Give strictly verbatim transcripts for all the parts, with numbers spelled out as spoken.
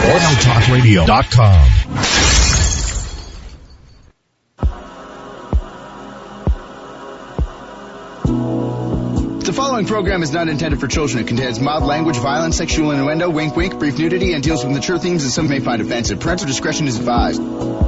wild talk radio dot com. The following program is not intended for children. It contains mild language, violence, sexual innuendo, wink wink, brief nudity, and deals with mature themes that some may find offensive. Parental discretion is advised.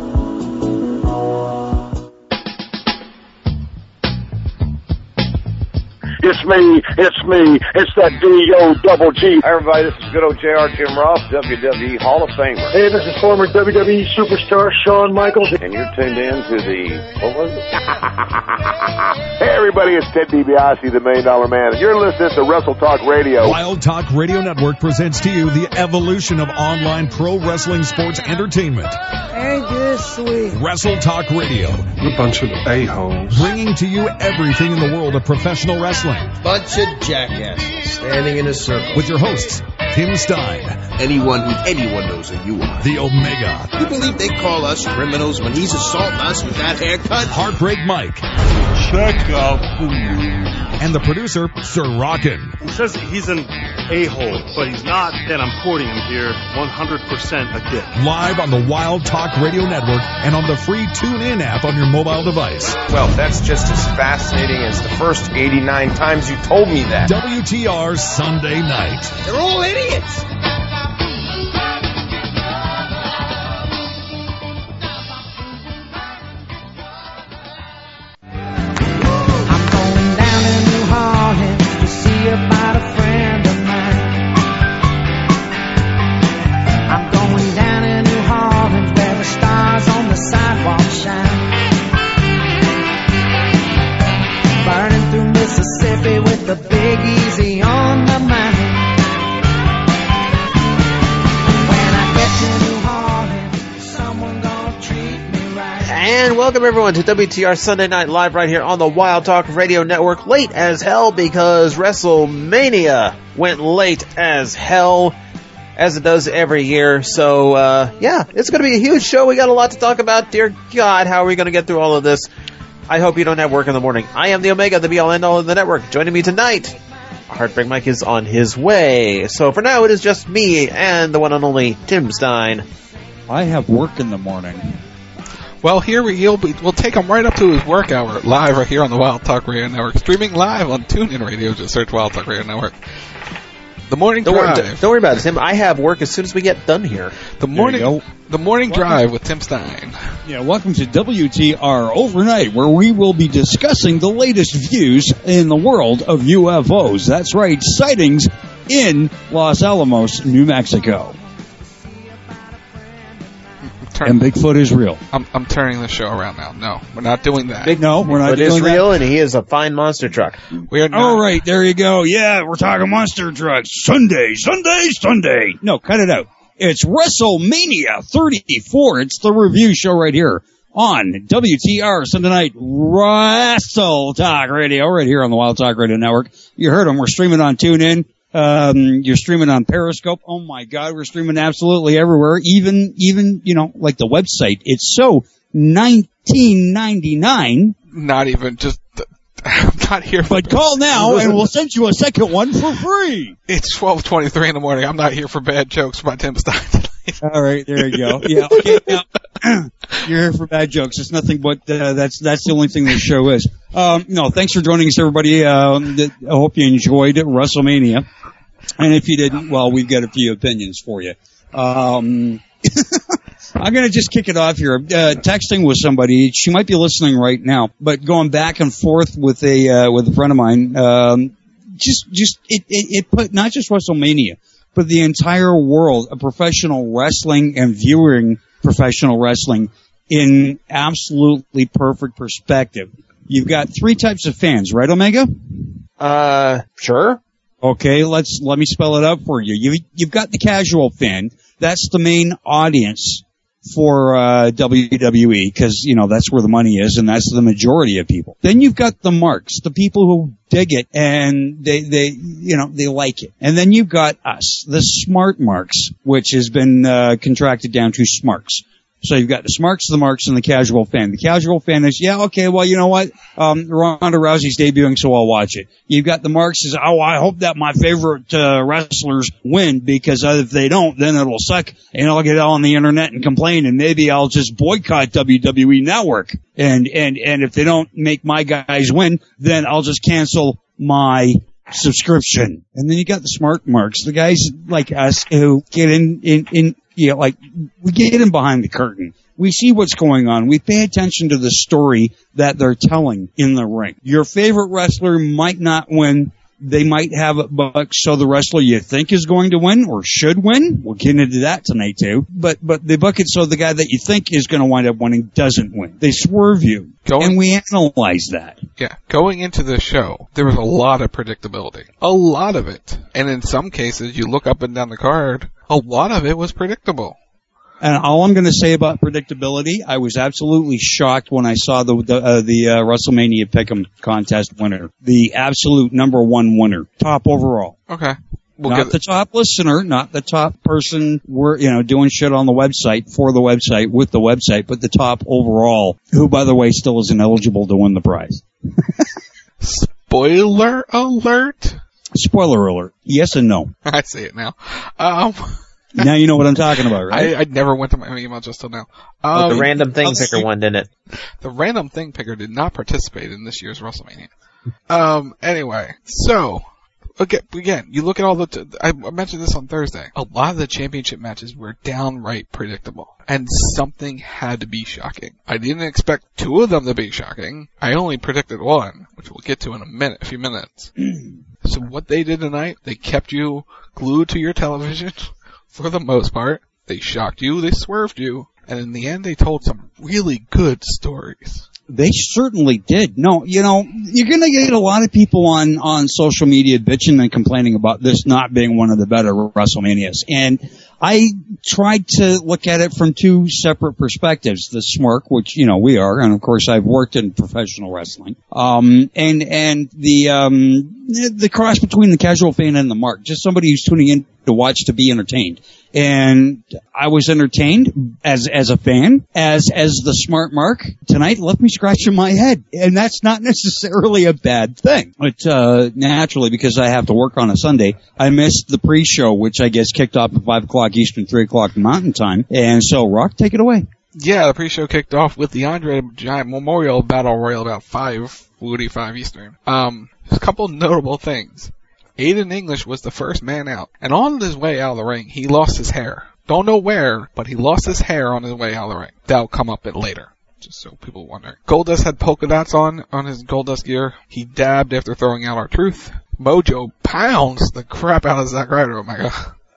It's me, it's me, it's that D O double G. Hi everybody, this is good old J R Jim Ross, W W E Hall of Famer. Hey, this is former W W E superstar Shawn Michaels. And you're tuned in to the, what was it? Hey everybody, it's Ted DiBiase, the Million Dollar Man. You're listening to Wrestle Talk Radio. Wild Talk Radio Network presents to you the evolution of online pro wrestling sports entertainment. Ain't this sweet? Wrestle Talk Radio. You're a bunch of a-holes. Bringing to you everything in the world of professional wrestling. Bunch of jackasses standing in a circle. With your hosts, Tim Stein. Anyone who anyone knows who you are. The Omega. You believe they call us criminals when he's assaulting us with that haircut? Heartbreak Mike. Check out the And the producer, Sir Rockin'. He says he's an a-hole, but he's not, and I'm quoting him here, one hundred percent a dick. Live on the Wild Talk Radio Network and on the free TuneIn app on your mobile device. Well, that's just as fascinating as the first eighty-nine times you told me that. W T R Sunday Night. They're all idiots. About a friend of mine. I'm going down to New Orleans where the stars on the sidewalk shine. Burning through Mississippi with the Big Easy on my mind. When I get to New Orleans, someone gonna treat me right. And welcome everyone to W T R Sunday Night Live right here on the Wild Talk Radio Network. Late as hell because WrestleMania went late as hell, as it does every year. So, uh, yeah, it's going to be a huge show. We got a lot to talk about. Dear God, how are we going to get through all of this? I hope you don't have work in the morning. I am the Omega, the be-all end-all of the network. Joining me tonight, Heartbreak Mike is on his way. So for now, it is just me and the one and only Tim Stein. I have work in the morning. Well, here we, he'll be, we'll take him right up to his work hour, live right here on the Wild Talk Radio Network, streaming live on TuneIn Radio. Just search Wild Talk Radio Network. The morning don't drive. Worry, don't worry about it, Tim. I have work as soon as we get done here. The morning, the morning welcome. drive with Tim Stein. Yeah, welcome to W T R Overnight, where we will be discussing the latest views in the world of U F Os. That's right, sightings in Los Alamos, New Mexico. Turn, and Bigfoot is real. I'm, I'm turning the show around now. No, we're not doing that. Big, no, we're not Bigfoot doing is real, that. And he is a fine monster truck. We are not. All right, there you go. Yeah, we're talking monster trucks. Sunday, Sunday, Sunday. No, cut it out. It's WrestleMania thirty-four. It's the review show right here on W T R Sunday Night Wrestle Talk Radio, right here on the Wild Talk Radio Network. You heard them. We're streaming on TuneIn. Um, you're streaming on Periscope. Oh my God, we're streaming absolutely everywhere. Even, even, you know, like the website. It's so nineteen ninety-nine. Not even just, I'm not here for But call now and we'll send you a second one for free. It's twelve twenty-three in the morning. I'm not here for bad jokes by Tim Stein. All right, there you go. Yeah, okay. Now, you're here for bad jokes. It's nothing but uh, that's that's the only thing this show is. Um, no, thanks for joining us, everybody. Um, I hope you enjoyed WrestleMania, and if you didn't, well, we've got a few opinions for you. Um, I'm going to just kick it off here. Uh, texting with somebody, she might be listening right now, but going back and forth with a uh, with a friend of mine. Um, just just it, it it put not just WrestleMania, but the entire world of professional wrestling and viewing professional wrestling in absolutely perfect perspective. You've got three types of fans, right, Omega? Uh, sure. Okay, let's, let me spell it out for you. you you've got the casual fan. That's the main audience for, uh, W W E, cause, you know, that's where the money is and that's the majority of people. Then you've got the marks, the people who dig it and they, they, you know, they like it. And then you've got us, the smart marks, which has been, uh, contracted down to smarks. So you've got the smarks, the marks, and the casual fan. The casual fan is, yeah, okay, well, you know what? Um, Ronda Rousey's debuting, so I'll watch it. You've got the marks is, oh, I hope that my favorite uh, wrestlers win, because if they don't, then it'll suck, and I'll get on the internet and complain, and maybe I'll just boycott W W E Network. And and and if they don't make my guys win, then I'll just cancel my subscription. And then you got the smart marks, the guys like us who get in in in. Yeah, like, we get in behind the curtain. We see what's going on. We pay attention to the story that they're telling in the ring. Your favorite wrestler might not win. They might have it, but so the wrestler you think is going to win or should win. We'll get into that tonight too. But, but they book it so the guy that you think is going to wind up winning doesn't win. They swerve you. Going, and we analyze that. Yeah. Going into the show, there was a lot of predictability. A lot of it. And in some cases, you look up and down the card, a lot of it was predictable. And all I'm going to say about predictability, I was absolutely shocked when I saw the the, uh, the uh, WrestleMania Pick'em contest winner, the absolute number one winner, top overall. Okay, we'll not get the top listener, not the top person, we're you know doing shit on the website for the website with the website, but the top overall, who by the way still isn't eligible to win the prize. Spoiler alert. Spoiler alert. Yes and no. I see it now. Um. Now you know what I'm talking about, right? I, I never went to my email just till now. Um, oh, the random thing I'll picker see. one, didn't it? The random thing picker did not participate in this year's WrestleMania. um, anyway, so, again, again, you look at all the, t- I mentioned this on Thursday. A lot of the championship matches were downright predictable. And something had to be shocking. I didn't expect two of them to be shocking. I only predicted one, which we'll get to in a minute, a few minutes. So what they did tonight, they kept you glued to your television. For the most part, they shocked you, they swerved you, and in the end they told some really good stories. They certainly did. No, you know, you're gonna get a lot of people on, on social media bitching and complaining about this not being one of the better WrestleManias. And I tried to look at it from two separate perspectives. The smirk, which, you know, we are, and of course I've worked in professional wrestling. Um, and, and the, um, the cross between the casual fan and the mark. Just somebody who's tuning in to watch to be entertained. And I was entertained as, as a fan, as, as the smart mark tonight left me scratching my head. And that's not necessarily a bad thing. But, uh, naturally, because I have to work on a Sunday, I missed the pre-show, which I guess kicked off at five o'clock Eastern, three o'clock Mountain Time. And so, Rock, take it away. Yeah, the pre-show kicked off with the Andre the Giant Memorial Battle Royal about five forty-five Eastern. Um, there's a couple notable things. Aiden English was the first man out, and on his way out of the ring, he lost his hair. Don't know where, but he lost his hair on his way out of the ring. That'll come up a bit later, just so people wonder. Goldust had polka dots on, on his Goldust gear. He dabbed after throwing out R-Truth. Mojo pounds the crap out of Zack Ryder, Omega.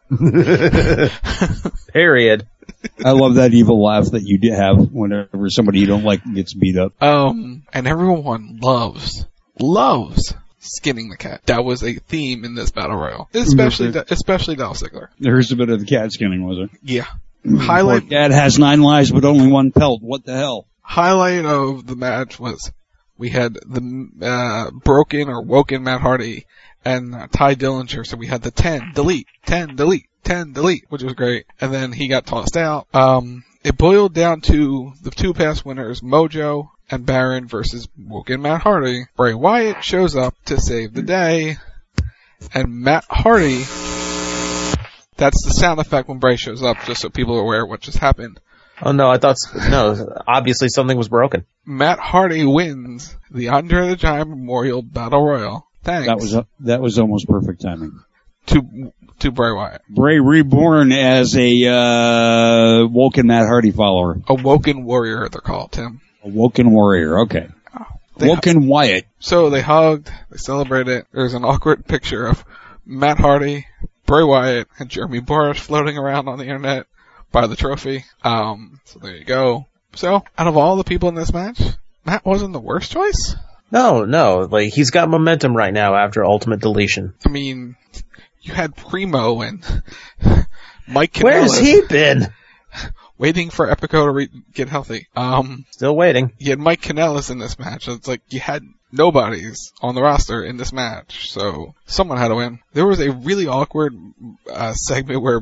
Period. I love that evil laugh that you have whenever somebody you don't like gets beat up. Um, and everyone loves, loves skinning the cat. That was a theme in this battle royal, especially especially Dolph Ziggler. There's a bit of the cat skinning, was there? Yeah. Highlight. Poor cat has nine lives but only one pelt. What the hell? Highlight of the match was we had the uh, broken or woken Matt Hardy and uh, Ty Dillinger. So we had the ten delete, ten delete, ten delete, which was great. And then he got tossed out. Um, it boiled down to the two past winners, Mojo and Baron versus Woken Matt Hardy. Bray Wyatt shows up to save the day, and Matt Hardy, that's the sound effect when Bray shows up, just so people are aware of what just happened. Oh no, I thought, no, obviously something was broken. Matt Hardy wins the Andre the Giant Memorial Battle Royal. Thanks. That was, a, that was almost perfect timing. To, to Bray Wyatt. Bray reborn as a, uh, Woken Matt Hardy follower. A Woken Warrior, they're called, Tim. A Woken Warrior, okay. Oh, Woken hu- Wyatt. So they hugged, they celebrated. There's an awkward picture of Matt Hardy, Bray Wyatt, and Jeremy Borash floating around on the internet by the trophy. Um, so there you go. So, out of all the people in this match, Matt wasn't the worst choice? No, no. Like, he's got momentum right now after Ultimate Deletion. I mean, you had Primo and Mike Kanellis. Where's he been? Waiting for Epico to re- get healthy. Um, Still waiting. You had Mike Kanellis in this match. It's like you had nobodies on the roster in this match, so someone had to win. There was a really awkward uh, segment where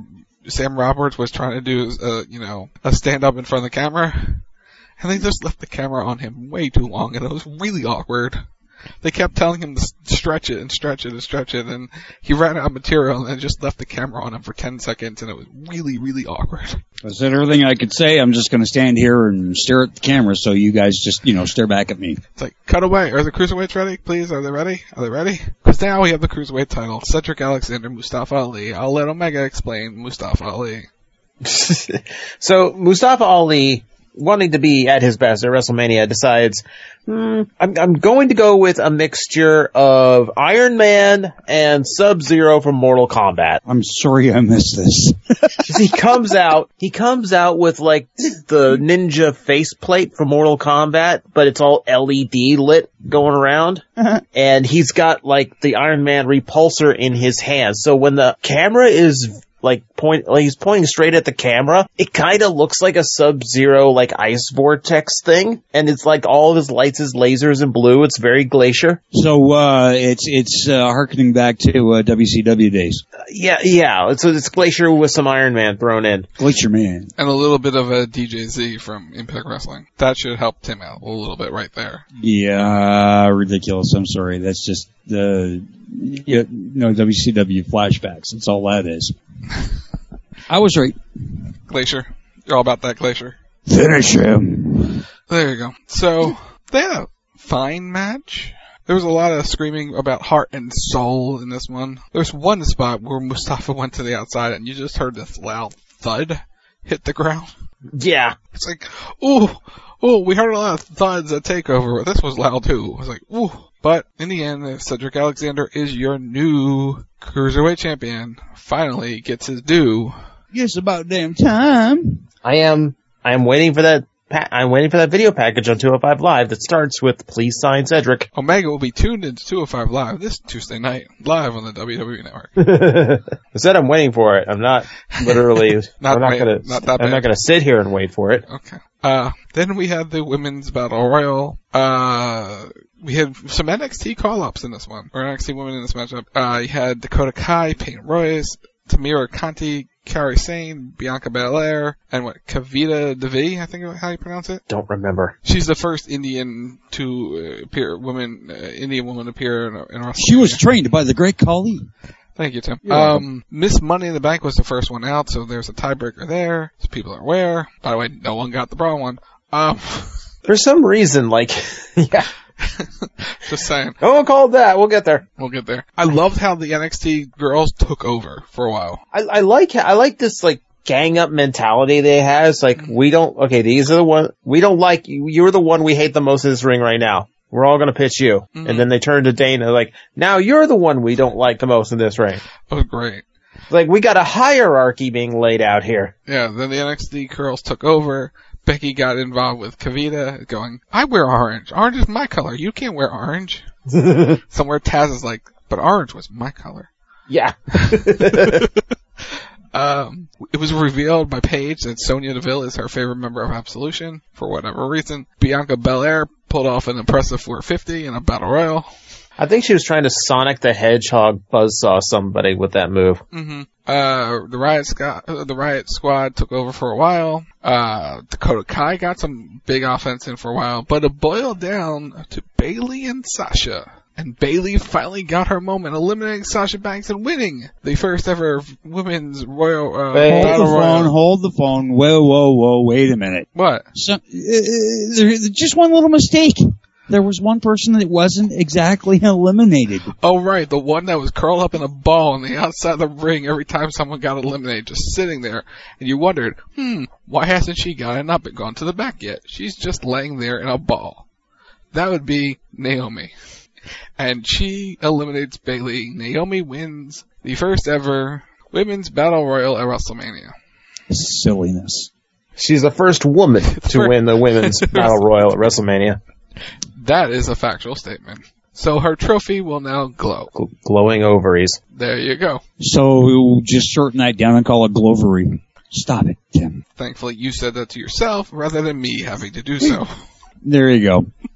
Sam Roberts was trying to do, uh, you know, a stand up in front of the camera, and they just left the camera on him way too long, and it was really awkward. They kept telling him to stretch it and stretch it and stretch it, and he ran out of material and just left the camera on him for ten seconds, and it was really, really awkward. I said everything I could say. I'm just going to stand here and stare at the camera so you guys just, you know, stare back at me. It's like, cut away. Are the cruiserweights ready? Please, are they ready? Are they ready? Because now we have the cruiserweight title. Cedric Alexander, Mustafa Ali. I'll let Omega explain Mustafa Ali. So, Mustafa Ali, wanting to be at his best at WrestleMania, decides, hmm, I'm, I'm going to go with a mixture of Iron Man and Sub-Zero from Mortal Kombat. I'm sorry I missed this. he comes out, he comes out with like the ninja faceplate from Mortal Kombat, but it's all L E D lit going around. And he's got like the Iron Man repulsor in his hand. So when the camera is like point, like he's pointing straight at the camera, it kind of looks like a Sub-Zero, like ice vortex thing, and it's like all of his lights is lasers and blue. It's very Glacier. So, uh, it's, it's, uh, harkening back to, uh, W C W days. Uh, yeah, yeah. It's, it's Glacier with some Iron Man thrown in. Glacier Man. And a little bit of a D J Z from Impact Wrestling. That should help Tim out a little bit right there. Yeah, ridiculous. I'm sorry. That's just, uh, you know, W C W flashbacks. That's all that is. I was right. Glacier. You're all about that, Glacier. Finish him. There you go. So, they had a fine match. There was a lot of screaming about heart and soul in this one. There's one spot where Mustafa went to the outside and you just heard this loud thud hit the ground. Yeah. It's like, ooh, ooh, we heard a lot of thuds at TakeOver. This was loud too. I was like, ooh. But in the end, Cedric Alexander is your new Cruiserweight champion. Finally gets his due. It's about damn time. I am, I am waiting for that, pa- I'm waiting for that video package on two oh five Live that starts with please sign Cedric. Omega will be tuned into two oh five Live this Tuesday night, live on the W W E Network. I said I'm waiting for it. I'm not literally, not I'm not wait, gonna, not that I'm bad. not gonna sit here and wait for it. Okay. Uh, then we had the Women's Battle Royal. Uh, we had some N X T call-ups in this one, or N X T women in this matchup. Uh, you had Dakota Kai, Peyton Royce, Tamira Conti, Kairi Sane, Bianca Belair, and what, Kavita Devi, I think is how you pronounce it? Don't remember. She's the first Indian to uh, appear, woman, uh, Indian woman to appear in, in WrestleMania. She was trained by the great Khali. Thank you, Tim. You're um, Miss Money in the Bank was the first one out, so there's a tiebreaker there, so people are aware. By the way, no one got the brown one. Um, For some reason, like, yeah. Just saying. No one called that. We'll get there. We'll get there. I loved how the N X T girls took over for a while. I, I like, I like this, like, gang up mentality they have. It's like, we don't, okay, these are the one, we don't like you, you're the one we hate the most in this ring right now. We're all gonna pitch you. Mm-hmm. And then they turn to Dana like, now you're the one we don't like the most in this ring. Oh, great. Like, we got a hierarchy being laid out here. Yeah, then the N X T girls took over. Becky got involved with Kavita, going, I wear orange. Orange is my color. You can't wear orange. Somewhere Taz is like, but orange was my color. Yeah. um, it was revealed by Paige that Sonya Deville is her favorite member of Absolution, for whatever reason. Bianca Belair pulled off an impressive four fifty in a battle royal. I think she was trying to Sonic the Hedgehog buzzsaw somebody with that move. Mm-hmm. Uh, the Riot Squad, the Riot Squad took over for a while. Uh, Dakota Kai got some big offense in for a while, but it boiled down to Bayley and Sasha. And Bayley finally got her moment, eliminating Sasha Banks and winning the first ever women's Royal, uh, hold Battle the Royal. phone, hold the phone. Whoa, whoa, whoa, wait a minute. What? So, uh, there's just one little mistake. There was one person that wasn't exactly eliminated. Oh, right. The one that was curled up in a ball on the outside of the ring every time someone got eliminated, just sitting there. And you wondered, hmm, why hasn't she gotten up and gone to the back yet? She's just laying there in a ball. That would be Naomi. And she eliminates Bayley. Naomi wins the first ever women's battle royal at WrestleMania. Silliness. She's the first woman to win the women's battle royal at WrestleMania. That is a factual statement. So her trophy will now glow. Gl- glowing ovaries. There you go. So we'll just shorten that down and call it Glovery. Stop it, Tim. Thankfully you said that to yourself rather than me having to do so. There you go.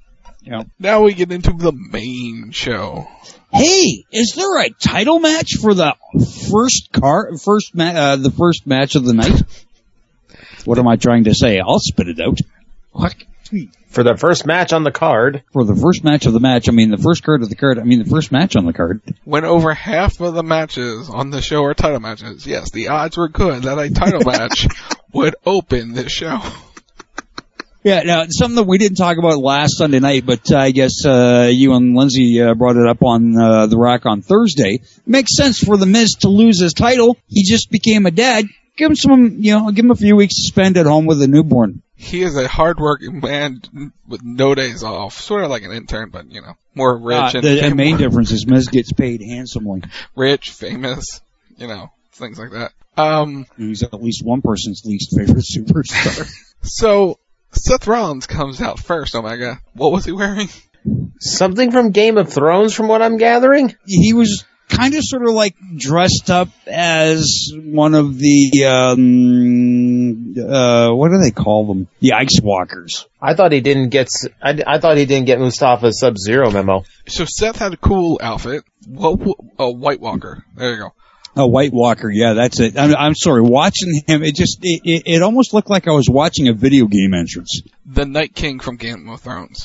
Yeah. Now we get into the main show. Hey, is there a title match for the first car, first ma- uh, the first match of the night? What am I trying to say? I'll spit it out. What? For the first match on the card. For the first match of the match, I mean the first card of the card, I mean the first match on the card. When over half of the matches on the show are title matches, yes, the odds were good that a title match would open this show. Yeah, now, something that we didn't talk about last Sunday night, but uh, I guess uh, you and Lindsay uh, brought it up on uh, The Rock on Thursday. Makes sense for The Miz to lose his title. He just became a dad. Give him some, you know, give him a few weeks to spend at home with a newborn. He is a hard-working man with no days off. Sort of like an intern, but, you know, more rich. Uh, and the, the and main more difference is Miz gets paid handsomely. Rich, famous, you know, things like that. Um, He's at least one person's least favorite superstar. So, Seth Rollins comes out first, Omega. What was he wearing? Something from Game of Thrones, from what I'm gathering? He was kind of sort of like dressed up as one of the, um, uh, what do they call them? The Ice Walkers. I thought he didn't get, I, I thought he didn't get Mustafa's Sub-Zero memo. So Seth had a cool outfit. What, a White Walker. There you go. A White Walker, yeah, that's it. I'm, I'm sorry, watching him, it just, it, it, it almost looked like I was watching a video game entrance. The Night King from Game of Thrones.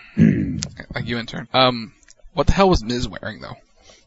Like you, intern. Um, what the hell was Miz wearing, though?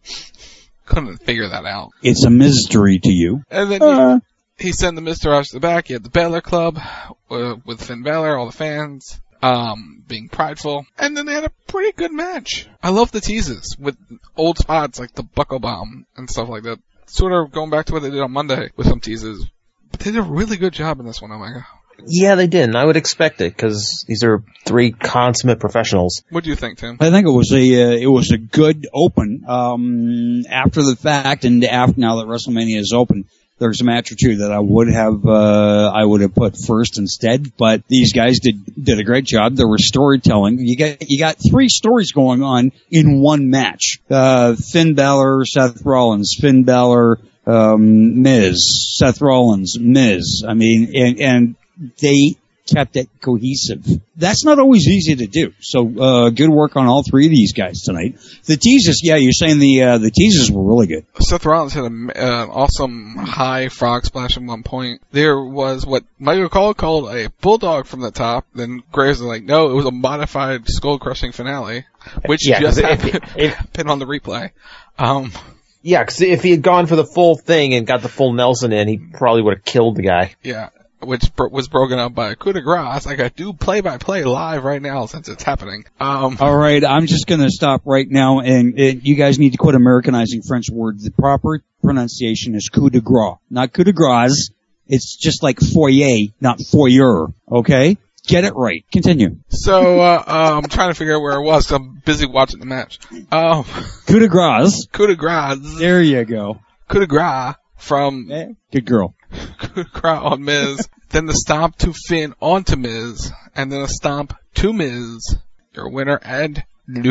Couldn't figure that out. It's a mystery to you. And then uh. he, he sent the Mister Rush to the back. He had the Balor Club uh, with Finn Balor, all the fans. Um, being prideful. And then they had a pretty good match. I love the teases with old spots like the Buckle Bomb and stuff like that. Sort of going back to what they did on Monday with some teases. But they did a really good job in this one, Omega. Yeah, they did, and I would expect it, because these are three consummate professionals. What do you think, Tim? I think it was a uh, it was a good open. Um, after the fact, and after now that WrestleMania is open, there's a match or two that I would have uh, I would have put first instead. But these guys did did a great job. There was storytelling. You got you got three stories going on in one match. Uh, Finn Balor, Seth Rollins, Finn Balor, um, Miz, Seth Rollins, Miz. I mean, and and they kept it cohesive. That's not always easy to do. So, uh, good work on all three of these guys tonight. The teases, yeah, you're saying the, uh, the teases were really good. Seth Rollins had an uh, awesome high frog splash at one point. There was what Michael Cole called a bulldog from the top. Then Graves was like, no, it was a modified skull crushing finale, which yeah, just if, happened, if, happened on the replay. Um, yeah, because if he had gone for the full thing and got the full Nelson in, he probably would have killed the guy. Yeah. Which bro- was broken up by a coup de grace. Like I do play-by-play live right now since it's happening. Um, All right, I'm just going to stop right now, and, and you guys need to quit Americanizing French words. The proper pronunciation is coup de grace, not coup de grace. It's just like foyer, not foyer. Okay, get it right. Continue. So uh, uh, I'm trying to figure out where I was. 'Cause I'm busy watching the match. Um, coup de grace. Coup de grace. There you go. Coup de grace from. Yeah, good girl. Coup de grace on Miz. Then the stomp to Finn onto Miz, and then a stomp to Miz. Your winner and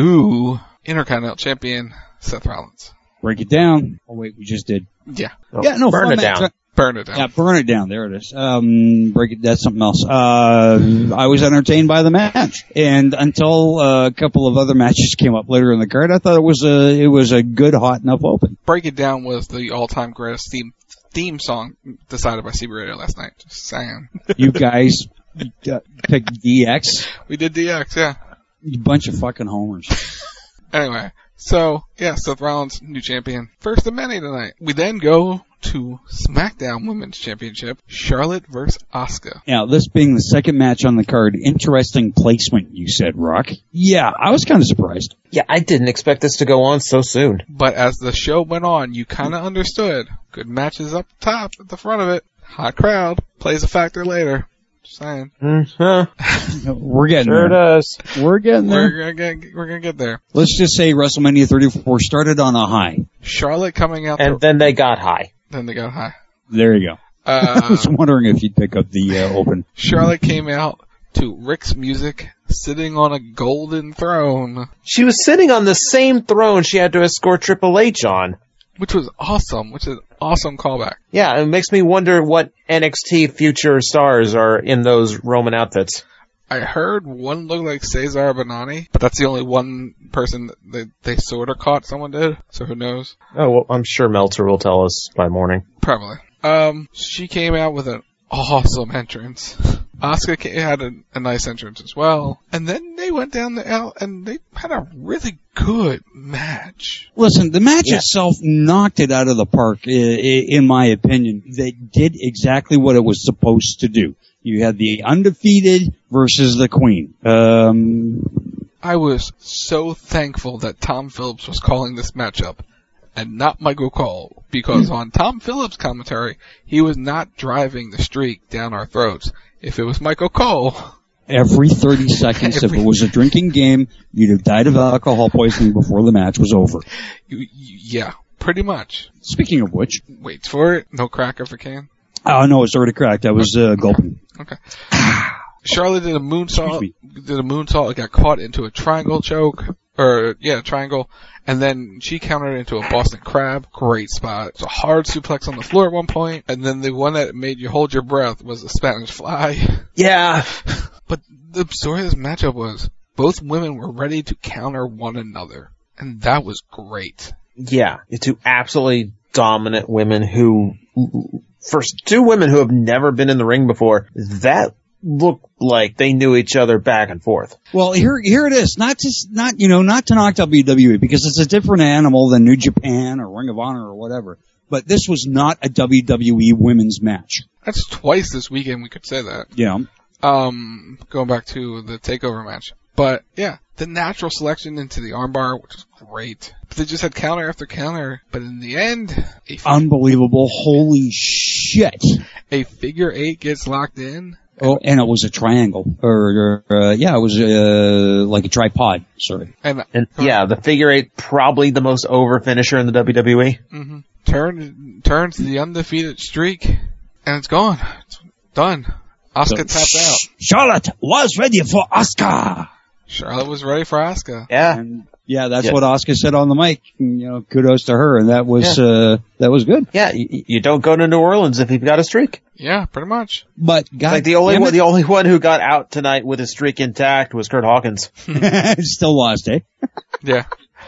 new Intercontinental Champion, Seth Rollins. Break it down. Oh wait, we just did. Yeah. Oh, yeah, no, burn it match. down. Burn it down. Yeah, burn it down. There it is. Um, break it. That's something else. Uh, I was entertained by the match, and until uh, a couple of other matches came up later in the card, I thought it was a it was a good, hot enough open. Break It Down was the all-time greatest theme theme song decided by C B Radio last night. Just saying. You guys uh, picked D X. We did D X, yeah. You bunch of fucking homers. Anyway, so yeah, Seth Rollins, new champion. First of many tonight. We then go to SmackDown Women's Championship, Charlotte versus Asuka. Now, this being the second match on the card, interesting placement, you said, Rock. Yeah, I was kind of surprised. Yeah, I didn't expect this to go on so soon. But as the show went on, you kind of understood. Good matches up top at the front of it. Hot crowd. Plays a factor later. Just saying. Mm-hmm. We're getting sure there. does. We're getting there. We're gonna get, we're gonna get there. Let's just say WrestleMania thirty-four started on a high. Charlotte coming out. And the, then they got high. Then they got high. There you go. Uh, I was wondering if you'd pick up the uh, open. Charlotte came out to Rick's music, sitting on a golden throne. She was sitting on the same throne she had to escort Triple H on. Which was awesome, which is an awesome callback. Yeah, it makes me wonder what N X T future stars are in those Roman outfits. I heard one looked like Cesar Bonani, but that's the only one person that they, they sort of caught someone did, so who knows? Oh, well, I'm sure Meltzer will tell us by morning. Probably. Um, she came out with an awesome entrance. Asuka had a, a nice entrance as well. And then they went down the aisle and they had a really good match. Listen, the match Yeah. itself knocked it out of the park, i- i- in my opinion. They did exactly what it was supposed to do. You had the undefeated versus the queen. Um, I was so thankful that Tom Phillips was calling this matchup and not Michael Cole, because on Tom Phillips' commentary, he was not driving the streak down our throats. If it was Michael Cole... every thirty seconds, Every- if it was a drinking game, you'd have died of alcohol poisoning before the match was over. You, you, yeah, pretty much. Speaking of which, Wait for it. No cracker for can. oh no, it's already cracked. I was uh, gulping. Okay. Charlotte did a moonsault, Excuse did a moonsault, got caught into a triangle choke, or, yeah, triangle, and then she countered into a Boston Crab. Great spot. It's a hard suplex on the floor at one point, and then the one that made you hold your breath was a Spanish Fly. Yeah. But the story of this matchup was, both women were ready to counter one another, and that was great. Yeah. Two absolutely dominant women who, first, two women who have never been in the ring before, that looked like they knew each other back and forth. Well, here, here it is. Not to, not, you know, not to knock W W E, because it's a different animal than New Japan or Ring of Honor or whatever. But this was not a W W E women's match. That's twice this weekend we could say that. Yeah. Um, going back to the takeover match. But, yeah, the natural selection into the armbar, which was great. They just had counter after counter, but in the end, a, f- Unbelievable. Holy shit. a figure eight gets locked in. Oh, and it was a triangle. Or, or uh, yeah, it was, uh, like a tripod. Sorry. And, And yeah, the figure eight, probably the most over finisher in the W W E. mm-hmm, turn, turns the undefeated streak, and it's gone. It's done. Asuka So, tapped out. Charlotte was ready for Asuka. Charlotte was ready for Asuka. Yeah. And yeah, that's Yeah. what Asuka said on the mic. And, you know, kudos to her, and that was, uh, that was good. Yeah, you, you don't go to New Orleans if you've got a streak. Yeah, pretty much. But God, Like the only damn one, it, the only one who got out tonight with his streak intact was Kurt Hawkins. still lost, eh? Yeah.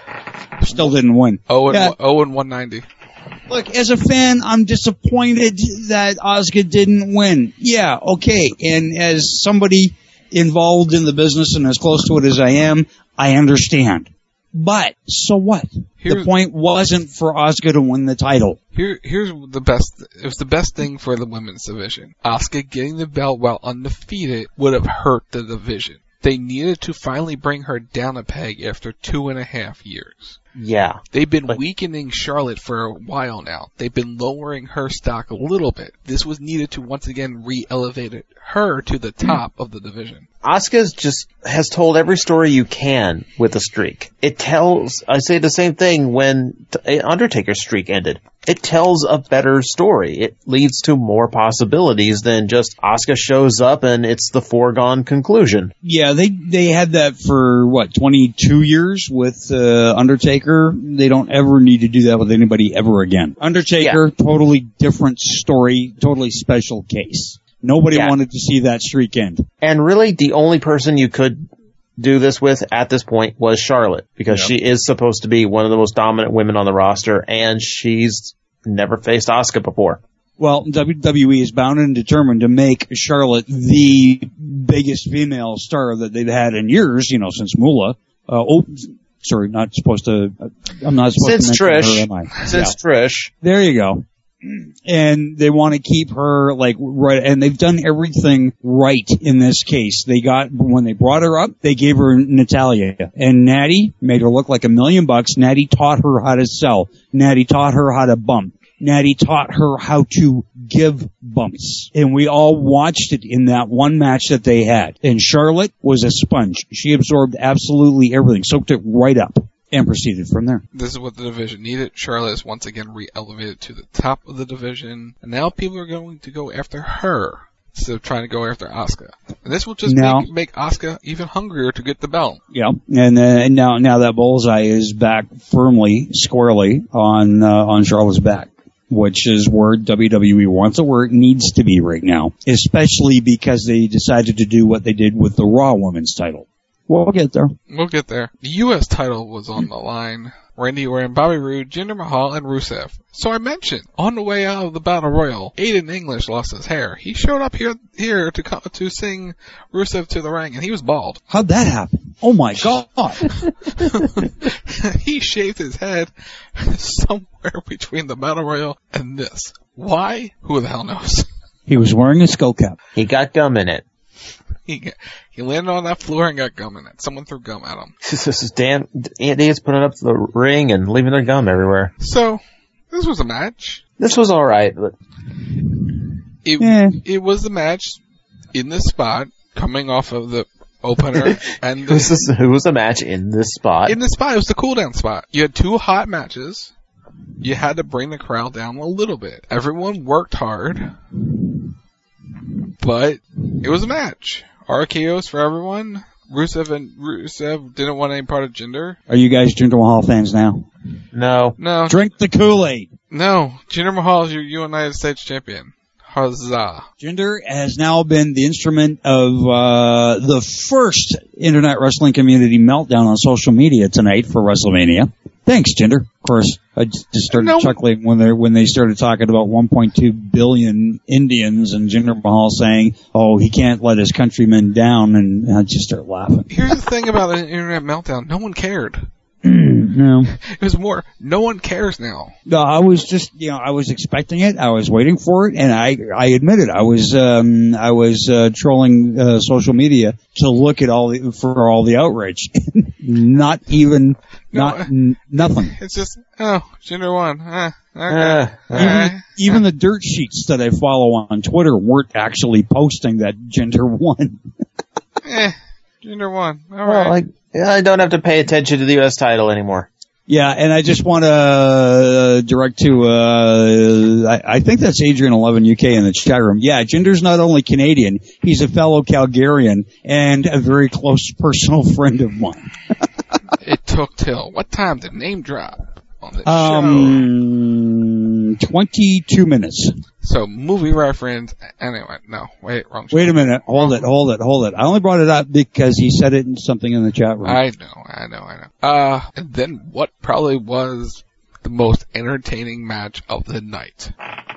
Still didn't win. Oh and, Yeah. one- oh and one ninety. Look, as a fan, I'm disappointed that Asuka didn't win. Yeah, okay. And as somebody involved in the business and as close to it as I am, I understand. But, so what? Here- the point wasn't for Asuka to win the title. Here, here's the best. It was the best thing for the women's division. Asuka getting the belt while undefeated would have hurt the division. They needed to finally bring her down a peg after two and a half years. Yeah. They've been Like- weakening Charlotte for a while now. They've been lowering her stock a little bit. This was needed to once again re-elevate her to the top of the division. Asuka's just has told every story you can with the streak. It tells, I say the same thing when t- Undertaker's streak ended. It tells a better story. It leads to more possibilities than just Asuka shows up and it's the foregone conclusion. Yeah, they they had that for, what, twenty-two years with uh, Undertaker. They don't ever need to do that with anybody ever again. Undertaker, totally different story, totally special case. Nobody Yeah. wanted to see that streak end. And really the only person you could do this with at this point was Charlotte, because Yep. she is supposed to be one of the most dominant women on the roster, and she's never faced Asuka before. Well, W W E is bound and determined to make Charlotte the biggest female star that they've had in years, you know, since Moolah. Uh, oh, sorry, not supposed to, I'm not supposed Since to mention Trish. her, am I? Since Yeah. Trish. There you go. And they want to keep her like right, and they've done everything right in this case. They got, when they brought her up, they gave her Natalia, and Natty made her look like a million bucks. Natty taught her how to sell. Natty taught her how to bump. Natty taught her how to give bumps. And we all watched it in that one match that they had. And Charlotte was a sponge. She absorbed absolutely everything, soaked it right up, and proceeded from there. This is what the division needed. Charlotte is once again re-elevated to the top of the division, and now people are going to go after her instead of trying to go after Asuka. And this will just Now- make, make Asuka even hungrier to get the belt. Yeah, and uh, and now now that bullseye is back firmly, squarely on uh, on Charlotte's back. which is where W W E wants it, where it needs to be right now, especially because they decided to do what they did with the Raw Women's title. We'll get there. We'll get there. The U S title was on the line. Randy Orton, Bobby Roode, Jinder Mahal, and Rusev. So I mentioned, on the way out of the Battle Royal, Aiden English lost his hair. He showed up here here to come, to sing Rusev to the ring, and he was bald. How'd that happen? Oh my God. He shaved his head somewhere between the Battle Royal and this. Why? Who the hell knows? He was wearing a skull cap. He got gum in it. He, he landed on that floor and got gum in it. Someone threw gum at him. This is Dan, Andy is putting up to the ring and leaving their gum everywhere. So, this was a match. This was alright, but... It, yeah. it was a match in this spot, coming off of the opener. and the, it, was this, it was a match in this spot. In this spot, it was the cool down spot. You had two hot matches. You had to bring the crowd down a little bit. Everyone worked hard. But it was a match. R K Os for everyone. Rusev and Rusev didn't want any part of Jinder. Are you guys Jinder Mahal fans now? No. No. Drink the Kool-Aid. No. Jinder Mahal is your United States champion. Huzzah. Jinder has now been the instrument of uh the first internet wrestling community meltdown on social media tonight for WrestleMania. Thanks, Jinder. Of course, I just started no. chuckling when they when they started talking about one point two billion Indians and Jinder Mahal saying, "Oh, he can't let his countrymen down," and I just started laughing. Here's the thing about an internet meltdown: no one cared. No. It was more, no one cares now. No, I was just, you know, I was expecting it. I was waiting for it, and I, I admit it. I was, um, I was uh, trolling uh, social media to look at all the, for all the outrage. Not even, No, not n- nothing. It's just, oh, Jinder won. Eh, okay. Uh, Even, uh, even the dirt sheets that I follow on Twitter weren't actually posting that Jinder won. eh, Jinder won. All well, right. I, I don't have to pay attention to the U S title anymore. Yeah, and I just want to uh, direct to, uh, I, I think that's Adrian eleven U K in the chat room. Yeah, Jinder's not only Canadian, he's a fellow Calgarian and a very close personal friend of mine. It took till, what time did name drop on the um, show? twenty-two minutes. So, movie reference, anyway, no, wait, wrong show. Wait a minute, hold it, hold it, hold it. I only brought it up because he said it in something in the chat room. I know, I know, I know. Uh, and then what probably was the most entertaining match of the night.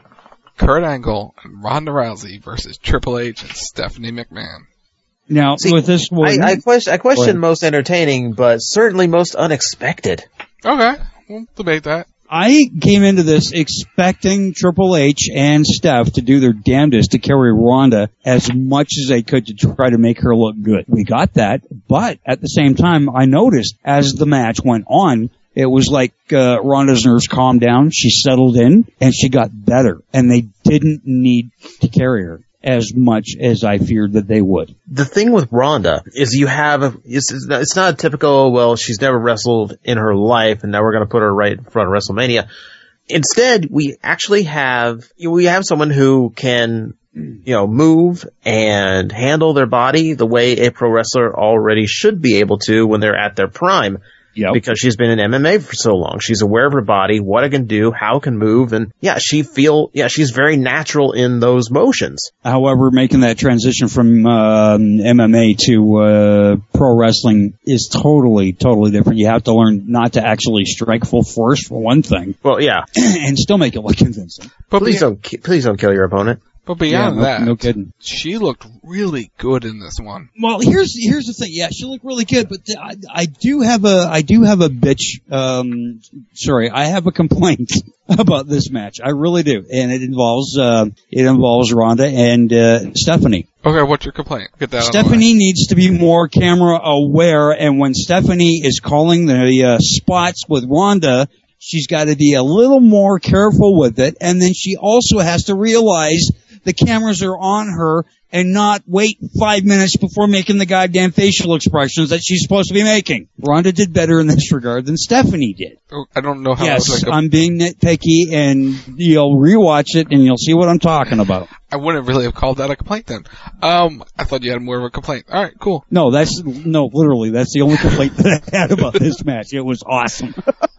Kurt Angle and Ronda Rousey versus Triple H and Stephanie McMahon. Now, See, with this one... I, I question, I question most entertaining, but certainly most unexpected. Okay, we'll debate that. I came into this expecting Triple H and Steph to do their damnedest to carry Ronda as much as they could to try to make her look good. We got that, but at the same time, I noticed as the match went on, it was like uh, Ronda's nerves calmed down, she settled in, and she got better. And they didn't need to carry her as much as I feared that they would. The thing with Ronda is you have, a, it's, it's not a typical, well, she's never wrestled in her life and now we're going to put her right in front of WrestleMania. Instead, we actually have, we have someone who can, you know, move and handle their body the way a pro wrestler already should be able to when they're at their prime. Yep. Because she's been in M M A for so long. She's aware of her body, what it can do, how it can move, and yeah, she feel, yeah, she's very natural in those motions. However, making that transition from um, M M A to uh, pro wrestling is totally, totally different. You have to learn not to actually strike full force, for one thing. Well, yeah. And still make it look convincing. But please be- don't, please don't kill your opponent. But beyond yeah, no, that, no kidding. She looked really good in this one. Well, here's here's the thing. Yeah, she looked really good, but th- I, I do have a I do have a bitch. Um, sorry, I have a complaint about this match. I really do, and it involves uh, it involves Ronda and uh, Stephanie. Okay, what's your complaint? Get that. Stephanie needs to be more camera aware, and when Stephanie is calling the uh, spots with Ronda, she's got to be a little more careful with it, and then she also has to realize the cameras are on her and not wait five minutes before making the goddamn facial expressions that she's supposed to be making. Ronda did better in this regard than Stephanie did. I don't know how. Yes, like a, I'm being nitpicky, and you'll rewatch it and you'll see what I'm talking about. I wouldn't really have called that a complaint then. Um, I thought you had more of a complaint. All right, cool. No, that's no, literally, that's the only complaint that I had about this match. It was awesome.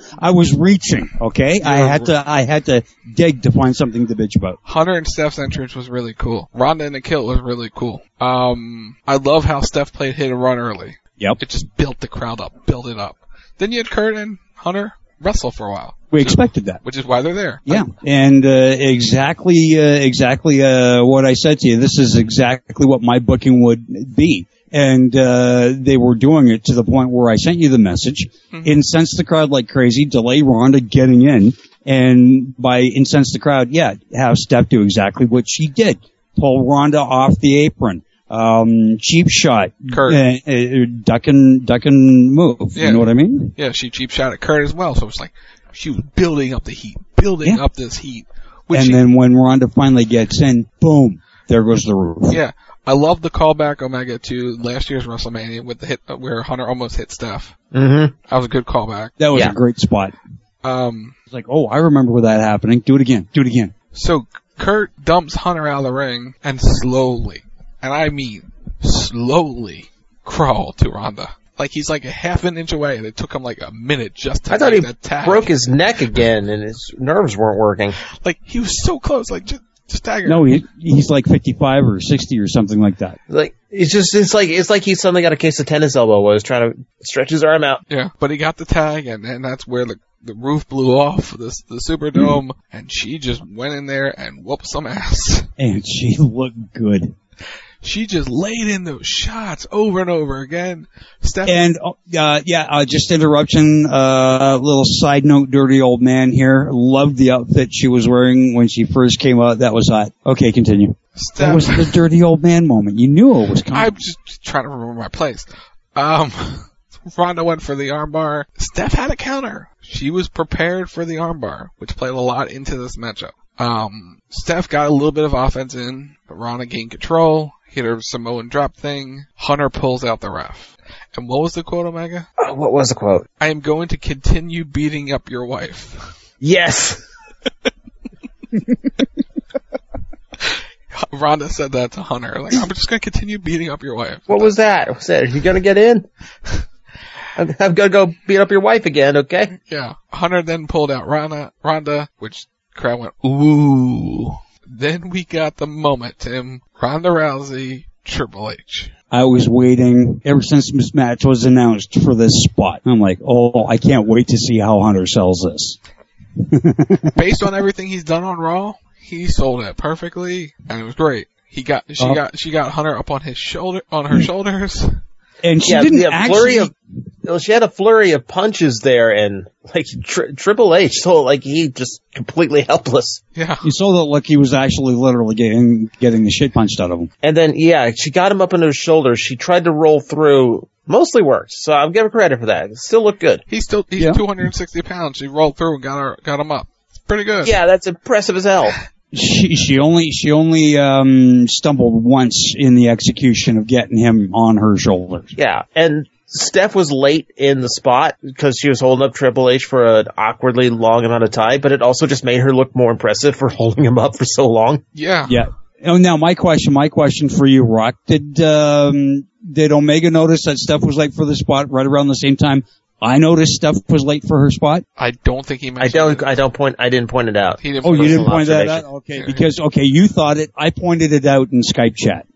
I was reaching, okay? I had to, I had to dig to find something to bitch about. Hunter and Steph's entrance was really cool. Ronda and the Kill was really cool. Um, I love how Steph played hit and run early. Yep. It just built the crowd up, built it up. Then you had Kurt and Hunter wrestle for a while. We expected that. Which is why they're there. Yeah. And, uh, exactly, uh, exactly, uh, what I said to you. This is exactly what my booking would be. And, uh, they were doing it to the point where I sent you the message, mm-hmm. incense the crowd like crazy, delay Ronda getting in, and by incense the crowd, yeah, have Steph do exactly what she did. Pull Ronda off the apron. Um, cheap shot. Kurt. Uh, uh, duck and, duck and move. Yeah. You know what I mean? Yeah, she cheap shot at Kurt as well. So it's like, she was building up the heat, building yeah. up this heat. And she, then when Ronda finally gets in, boom, there goes the roof. Yeah. I love the callback, Omega, to last year's WrestleMania with the hit where Hunter almost hit Steph. Mm-hmm. That was a good callback. That was yeah. a great spot. Um, it's like, oh, I remember that happening. Do it again. Do it again. So Kurt dumps Hunter out of the ring and slowly, and I mean slowly, crawl to Ronda. Like he's like a half an inch away, and it took him like a minute just to I thought make he that tag. broke his neck again, and his nerves weren't working. Like he was so close, like just, just tag her. No, he, he's like fifty-five or sixty or something like that. Like it's just, it's like it's like he suddenly got a case of tennis elbow while he was trying to stretch his arm out. Yeah, but he got the tag, and and that's where the the roof blew off the the Superdome, mm. and she just went in there and whooped some ass. And she looked good. She just laid in those shots over and over again. Steph- and, uh, yeah, uh, just interruption, uh, little side note, dirty old man here. Loved the outfit she was wearing when she first came out. That was hot. Okay, continue. Steph- that was the dirty old man moment. You knew it was coming. I'm just trying to remember my place. Um, Ronda went for the armbar. Steph had a counter. She was prepared for the armbar, which played a lot into this matchup. Um, Steph got a little bit of offense in, but Ronda gained control. Hit her Samoan drop thing. Hunter pulls out the ref. And what was the quote, Omega? Uh, what was the quote? I am going to continue beating up your wife. Yes! Ronda said that to Hunter. Like, I'm just going to continue beating up your wife. What was that? Was that, are you going to get in? I'm, I'm going to go beat up your wife again, okay? Yeah. Hunter then pulled out Ronda, Ronda, which crowd went, ooh. Then we got the moment, Tim. Ronda Rousey, Triple H. I was waiting ever since this match was announced for this spot. I'm like, oh, I can't wait to see how Hunter sells this. Based on everything he's done on Raw, he sold it perfectly, and it was great. He got, she uh, got, she got Hunter up on his shoulder, on her shoulders. And she yeah, didn't yeah, actually. Of, well, she had a flurry of punches there, and like tri- Triple H, so like he just completely helpless. Yeah, you saw that like he was actually literally getting getting the shit punched out of him. And then yeah, she got him up on his shoulders. She tried to roll through, mostly worked. So I'll give her credit for that. It still looked good. He's still he's yeah. two hundred sixty pounds. She rolled through and got her got him up. It's pretty good. Yeah, that's impressive as hell. She she only she only um stumbled once in the execution of getting him on her shoulders. Yeah, and Steph was late in the spot because she was holding up Triple H for an awkwardly long amount of time, but it also just made her look more impressive for holding him up for so long. Yeah. Yeah. Oh, now my question, my question for you, Rock. Did um did Omega notice that Steph was late for the spot right around the same time I noticed Steph was late for her spot? I don't think he mentioned I don't, it. I don't point, I didn't point it out. He didn't oh, point you didn't point that out? Okay, yeah, because, okay, you thought it, I pointed it out in Skype chat.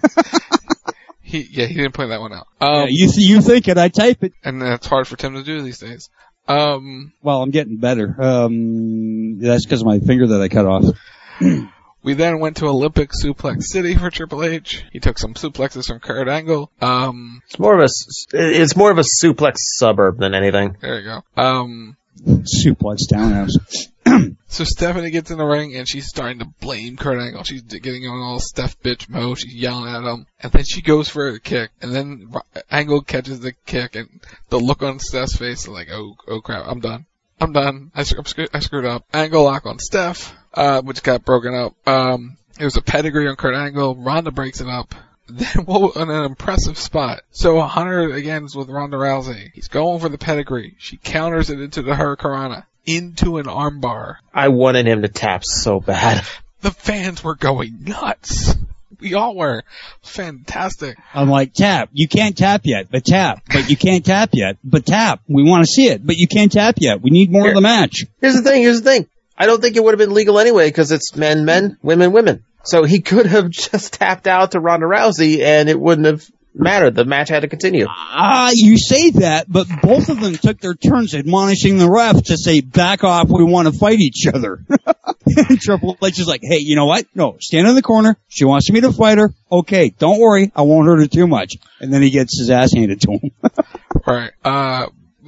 he, yeah, he didn't point that one out. Um, yeah, you, th- you think it, I type it. And that's hard for Tim to do these days. Um, well, I'm getting better. Um, that's because of my finger that I cut off. We then went to Olympic Suplex City for Triple H. He took some suplexes from Kurt Angle. Um, it's more of a, it's more of a suplex suburb than anything. There you go. Um, suplex townhouse. So Stephanie gets in the ring and she's starting to blame Kurt Angle. She's getting on all Steph bitch mode. She's yelling at him. And then she goes for a kick. And then Angle catches the kick and the look on Steph's face is like, oh, oh crap, I'm done. I'm done. I, I'm screwed, I screwed up. Angle lock on Steph, uh, which got broken up. Um, it was a pedigree on Kurt Angle. Ronda breaks it up. Then, what an impressive spot. So Hunter again is with Ronda Rousey. He's going for the pedigree. She counters it into the Hurricanrana, into an armbar. I wanted him to tap so bad. The fans were going nuts. We all were. Fantastic. I'm like, tap. You can't tap yet, but tap. But you can't tap yet, but tap. We want to see it, but you can't tap yet. We need more Here, of the match. Here's the thing. Here's the thing. I don't think it would have been legal anyway because it's men, men, women, women. So he could have just tapped out to Ronda Rousey and it wouldn't have mattered. The match had to continue. Ah, uh, you say that, but both of them took their turns admonishing the ref to say, back off, we want to fight each other. And Triple H is like, hey, you know what? No, stand in the corner. She wants me to fight her. Okay, don't worry. I won't hurt her too much. And then he gets his ass handed to him. Right. Uh,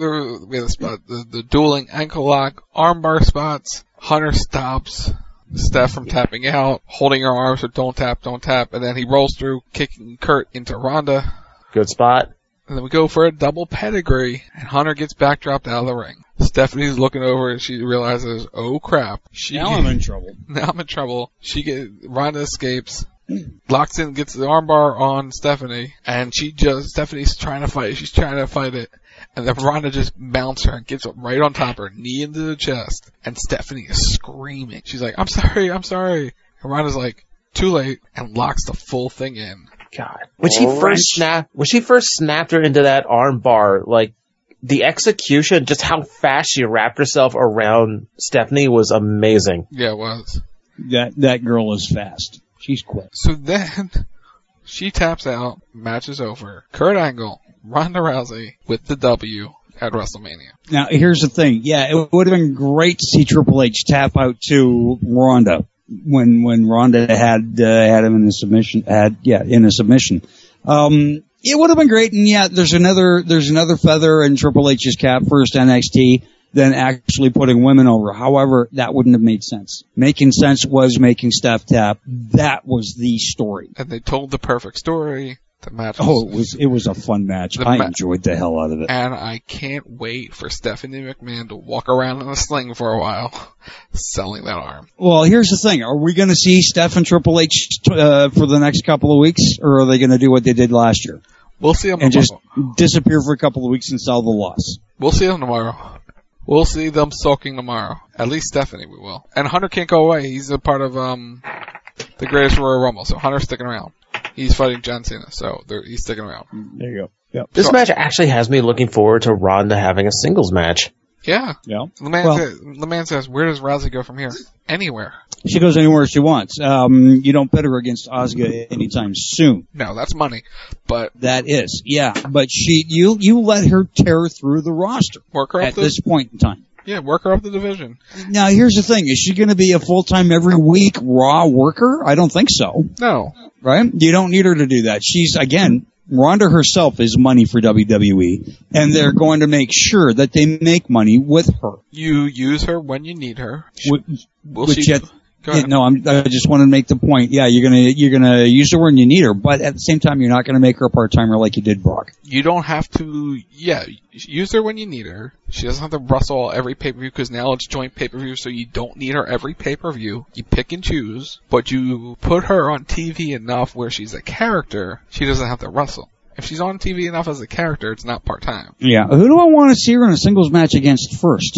we had a spot, the, the dueling ankle lock, armbar spots. Hunter stops Steph from tapping out, holding her arms for don't tap, don't tap, and then he rolls through, kicking Kurt into Ronda. Good spot. And then we go for a double pedigree, and Hunter gets backdropped out of the ring. Stephanie's looking over and she realizes, oh crap. She, now I'm in trouble. Now I'm in trouble. She get, Ronda escapes, locks in, gets the armbar on Stephanie, and she just, Stephanie's trying to fight, she's trying to fight it. And then Ronda just mounts her and gets up right on top of her, knee into the chest. And Stephanie is screaming. She's like, I'm sorry, I'm sorry. And Ronda's like, too late, and locks the full thing in. God. When she first snapped, when she first snapped her into that arm bar, like, the execution, just how fast she wrapped herself around Stephanie was amazing. Yeah, it was. That, that girl is fast. She's quick. So then, she taps out, match is over. Kurt Angle, Ronda Rousey with the W at WrestleMania. Now, here's the thing. Yeah, it would have been great to see Triple H tap out to Ronda when when Ronda had uh, had him in a submission. Had yeah, in a submission. Um, it would have been great. And yeah, there's another there's another feather in Triple H's cap, first N X T, than actually putting women over. However, that wouldn't have made sense. Making sense was making Steph tap. That was the story. And they told the perfect story. The match was, oh, it was it was a fun match. I ma- enjoyed the hell out of it. And I can't wait for Stephanie McMahon to walk around in a sling for a while, selling that arm. Well, here's the thing: are we going to see Steph and Triple H uh, for the next couple of weeks, or are they going to do what they did last year? We'll see them and tomorrow. Just disappear for a couple of weeks and sell the loss. We'll see them tomorrow. We'll see them sulking tomorrow. At least Stephanie, we will. And Hunter can't go away. He's a part of um the Greatest Royal Rumble, so Hunter's sticking around. He's fighting John Cena, so he's sticking around. There you go. Yep. This so, match actually has me looking forward to Ronda having a singles match. Yeah. Yeah. The man, well, says, the man says, where does Rousey go from here? Anywhere. She goes anywhere she wants. Um, you don't pit her against Asuka anytime soon. No, that's money. But that is, yeah. But she, you, you let her tear through the roster. Work her up at the, this point in time. Yeah, work her up the division. Now, here's the thing: is she going to be a full-time every week Raw worker? I don't think so. No. Right? You don't need her to do that. She's again. Ronda herself is money for W W E, and they're going to make sure that they make money with her. You use her when you need her. With, Will which she, yet, yeah, no, I'm, I just want to make the point. Yeah, you're gonna you're gonna use her when you need her, but at the same time, you're not going to make her a part timer like you did Brock. You don't have to. Yeah, use her when you need her. She doesn't have to wrestle every pay per view because now it's joint pay per view, so you don't need her every pay per view. You pick and choose, but you put her on T V enough where she's a character. She doesn't have to wrestle. If she's on T V enough as a character, it's not part time. Yeah. Who do I want to see her in a singles match against first?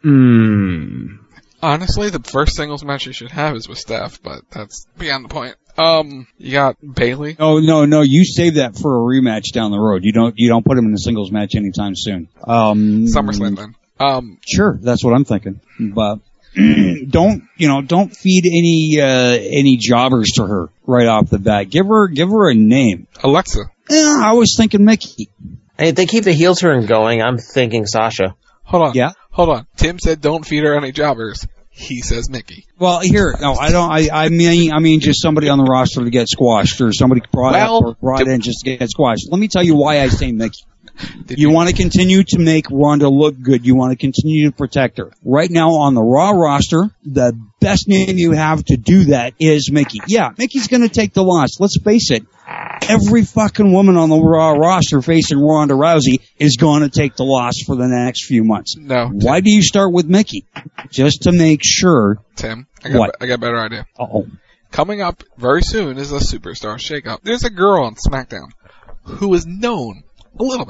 Hmm. Honestly, the first singles match you should have is with Steph, but that's beyond the point. Um, you got Bayley. Oh no, no, you save that for a rematch down the road. You don't, you don't put him in a singles match anytime soon. Um, SummerSlam then. Um, sure, that's what I'm thinking. But don't, you know, don't feed any uh any jobbers to her right off the bat. Give her, give her a name. Alexa. Yeah, I was thinking Mickey. Hey, if they keep the heel turn going, I'm thinking Sasha. Hold on. Yeah. Hold on. Tim said don't feed her any jobbers. He says Mickey. Well, here, no, I don't, I, I mean, I mean just somebody on the roster to get squashed or somebody brought well, out or brought did, in just to get squashed. Let me tell you why I say Mickey. You, you want to continue to make Ronda look good. You want to continue to protect her. Right now on the Raw roster, the best name you have to do that is Mickey. Yeah, Mickey's going to take the loss. Let's face it. Every fucking woman on the Raw roster facing Ronda Rousey is going to take the loss for the next few months. No. Tim. Why do you start with Mickey? Just to make sure. Tim, I got, what? I got a better idea. Uh-oh. Coming up very soon is a Superstar Shakeup. There's a girl on SmackDown who is known a little bit.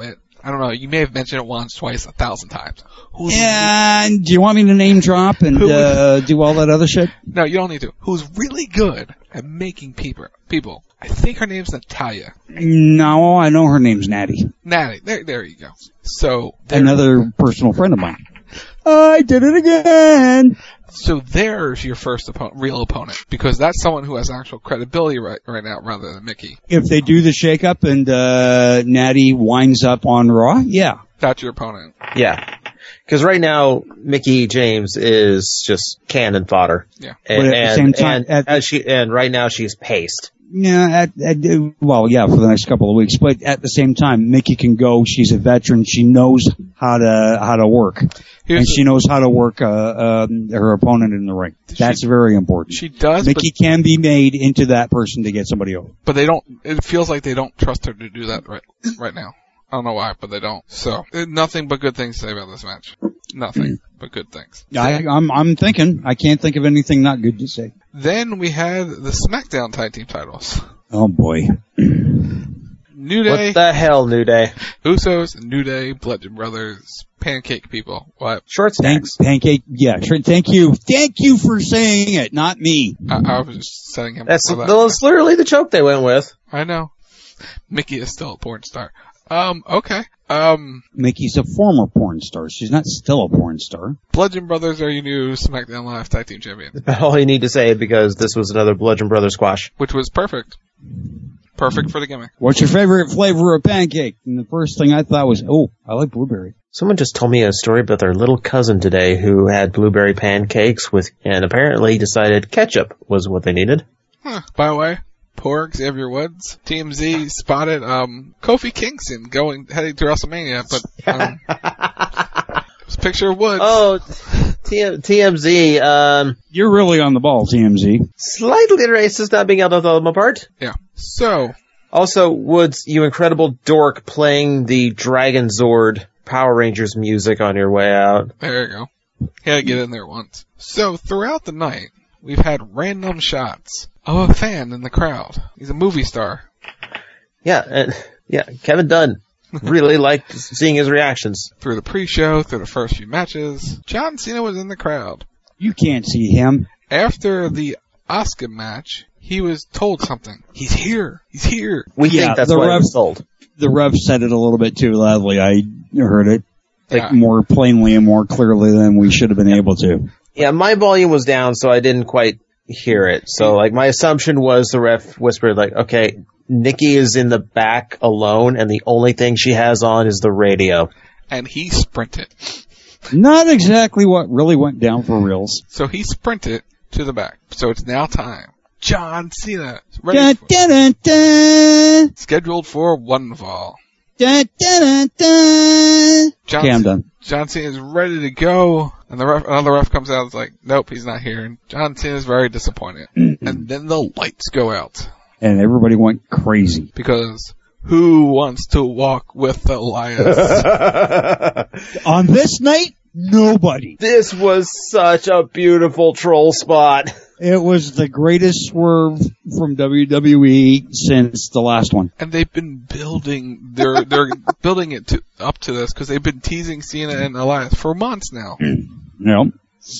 I don't know, you may have mentioned it once, twice, a thousand times. Who's And do you want me to name drop and uh, do all that other shit? No, you don't need to. Who's really good at making people? People. I think her name's Natalia. No, I know her name's Natty. Natty. There, there you go. So another personal friend of mine. I did it again. So there's your first opponent, real opponent, because that's someone who has actual credibility right right now, rather than Mickey. If they do the shake-up and uh, Natty winds up on Raw, yeah, that's your opponent. Yeah. Because right now, Mickey James is just cannon fodder. Yeah. And, but at and, the same time, and, as she, and right now she's paste. Yeah, at, at, well, yeah, for the next couple of weeks. But at the same time, Mickey can go. She's a veteran. She knows how to how to work, Here's and she knows how to work uh, um, her opponent in the ring. That's she, very important. She does. Mickey but, can be made into that person to get somebody over. But they don't. It feels like they don't trust her to do that right right now. I don't know why, but they don't. So nothing but good things to say about this match. Nothing but good things. I, I'm I'm thinking. I can't think of anything not good to say. Then we had the SmackDown Tag Team titles. Oh boy. New Day. What the hell, New Day? Usos, New Day, Bludgeon Brothers, Pancake People. What? Short stacks. Thank, pancake. Yeah. Sure, thank you. Thank you for saying it, not me. I, I was just setting him That's, up for that. that's literally the joke they went with. I know. Mickey is still a porn star. Um, okay. Um, Mickey's a former porn star. She's not still a porn star. Bludgeon Brothers are your new SmackDown Live Tag Team Champions. All you need to say, because this was another Bludgeon Brothers squash. Which was perfect. Perfect for the gimmick. What's your favorite flavor of pancake? And the first thing I thought was, oh, I like blueberry. Someone just told me a story about their little cousin today who had blueberry pancakes with, and apparently decided ketchup was what they needed. Huh. By the way, poor Xavier Woods, T M Z spotted um Kofi Kingston going heading to WrestleMania, but um, it was a picture of Woods. Oh, T M Z. Um, You're really on the ball, T M Z. Slightly racist, not being able to throw them apart. Yeah. So. Also, Woods, you incredible dork, playing the Dragon Zord Power Rangers music on your way out. There you go. He had to get in there once. So throughout the night, we've had random shots of a fan in the crowd. He's a movie star. Yeah, and yeah, Kevin Dunn. Really liked seeing his reactions. Through the pre-show, through the first few matches, John Cena was in the crowd. You can't see him. After the Asuka match, he was told something. He's here. He's here. We yeah, think that's the what ref, he was told. The ref said it a little bit too loudly. I heard it like yeah. more plainly and more clearly than we should have been able to. Yeah, my volume was down, so I didn't quite hear it. So, like, my assumption was the ref whispered, like, okay, Nikki is in the back alone, and the only thing she has on is the radio. And he sprinted. Not exactly what really went down for reals. So he sprinted to the back. So it's now time. John Cena. Ready for, dun, dun, dun. Scheduled for one fall. Dun, dun, dun. John, okay, I'm done. John Cena is ready to go. And the ref, another ref comes out and is like, nope, he's not here. And John Cena is very disappointed. And then the lights go out. And everybody went crazy. Because who wants to walk with Elias? On this night, nobody. This was such a beautiful troll spot. It was the greatest swerve from W W E since the last one. And they've been building, they're, they're building it to, up to this because they've been teasing Cena and Elias for months now. Yep.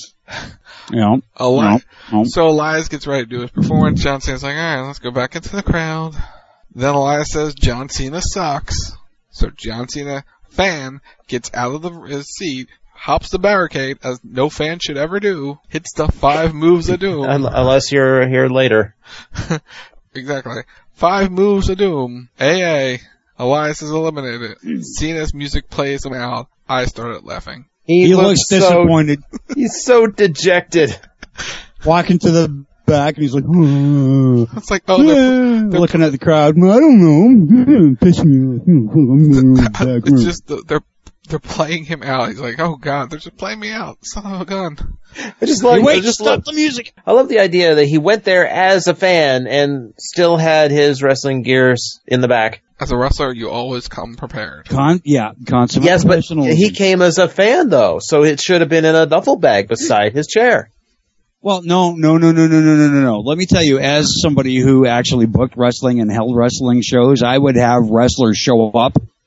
Yep. Elias. Yep. Yep. So Elias gets ready to do his performance. John Cena's like, alright, let's go back into the crowd. Then Elias says, John Cena sucks. So John Cena, fan, gets out of the, his seat, hops the barricade, as no fan should ever do, hits the five moves of doom. Unless you're here later. Exactly. Five moves of doom. A A. Elias is eliminated. Cena's music plays him out. I started laughing. He, he looks, looks so, disappointed. He's so dejected. Walking to the back and he's like, oh. It's like, oh, they're, they're looking at the crowd. I don't know. Piss me. It's just, they're They're playing him out. He's like, oh god, they're just playing me out. Son of a gun. I just like, hey, wait, I just stop love, the music. I love the idea that he went there as a fan and still had his wrestling gears in the back. As a wrestler, you always come prepared. Con- yeah, consummate yes, but professionalism. he came as a fan though, so it should have been in a duffel bag beside his chair. Well, no, no, no, no, no, no, no, no, no. Let me tell you, as somebody who actually booked wrestling and held wrestling shows, I would have wrestlers show up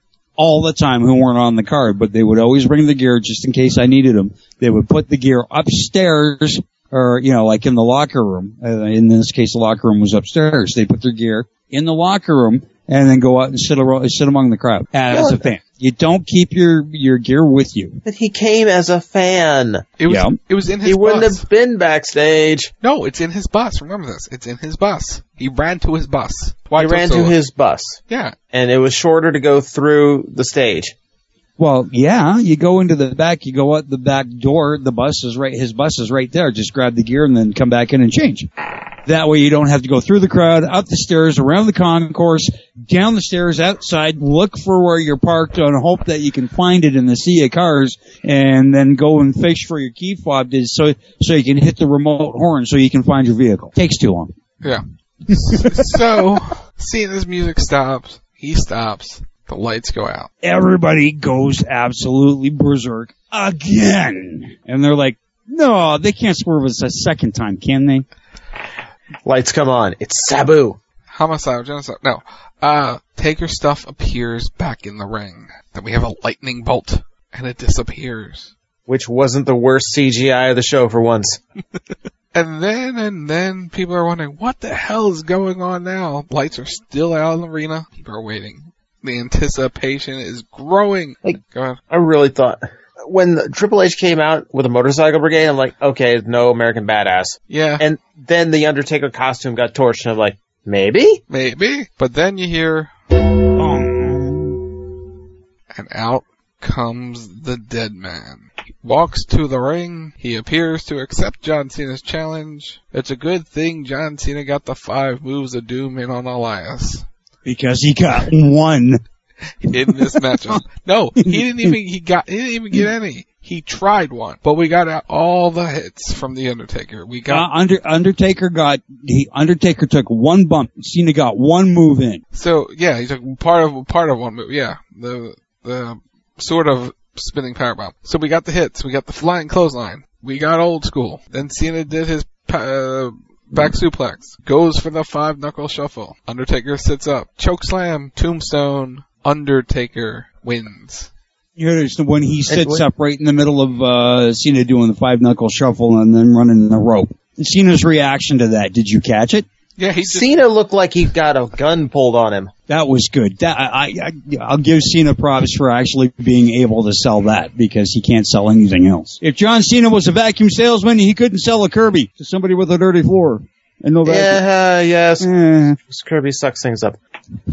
all the time who weren't on the card, but they would always bring the gear just in case I needed them. They would put the gear upstairs, or, you know, like in the locker room. Uh, in this case, the locker room was upstairs. They put their gear in the locker room and then go out and sit, around, sit among the crowd as a fan. You don't keep your, your gear with you. But he came as a fan. It was, yeah. it was in his he bus. He wouldn't have been backstage. No, it's in his bus. Remember this. It's in his bus. He ran to his bus. Why he ran to his bus. Yeah. And it was shorter to go through the stage. Well, yeah, you go into the back, you go out the back door, the bus is right, his bus is right there. Just grab the gear and then come back in and change. That way you don't have to go through the crowd, up the stairs, around the concourse, down the stairs, outside, look for where you're parked and hope that you can find it in the sea of cars, and then go and fish for your key fob so, so you can hit the remote horn so you can find your vehicle. Takes too long. Yeah. So, seeing his music stops, he stops. The lights go out. Everybody goes absolutely berserk again. And they're like, no, they can't swerve us a second time, can they? Lights come on. It's Sabu. Homicide, genocide. No. Uh, Taker stuff appears back in the ring. Then we have a lightning bolt, and it disappears. Which wasn't the worst C G I of the show for once. And then, and then, people are wondering, what the hell is going on now? Lights are still out in the arena. People are waiting. The anticipation is growing. Like, Go ahead. I really thought, when the Triple H came out with a motorcycle brigade, I'm like, okay, no American Badass. Yeah. And then the Undertaker costume got torched, and I'm like, maybe? Maybe. But then you hear, and out comes the dead man. He walks to the ring. He appears to accept John Cena's challenge. It's a good thing John Cena got the five moves of doom in on Elias. Because he got one. In this matchup. No, he didn't even, he got, he didn't even get any. He tried one. But we got out all the hits from the Undertaker. We got, uh, Under, Undertaker got, he, Undertaker took one bump. Cena got one move in. So, yeah, he took part of, part of one move. Yeah. The, the sort of spinning powerbomb. So we got the hits. We got the flying clothesline. We got old school. Then Cena did his, uh, back suplex. Goes for the five knuckle shuffle. Undertaker sits up. Choke slam. Tombstone. Undertaker wins. Here's the when he sits up right in the middle of uh Cena doing the five knuckle shuffle and then running the rope. And Cena's reaction to that, did you catch it? Yeah, he just, Cena looked like he got a gun pulled on him. That was good. That, I, I, I'll give Cena props for actually being able to sell that because he can't sell anything else. If John Cena was a vacuum salesman, he couldn't sell a Kirby to somebody with a dirty floor. And no vacuum. Yeah, uh, yes. Eh. Kirby sucks things up.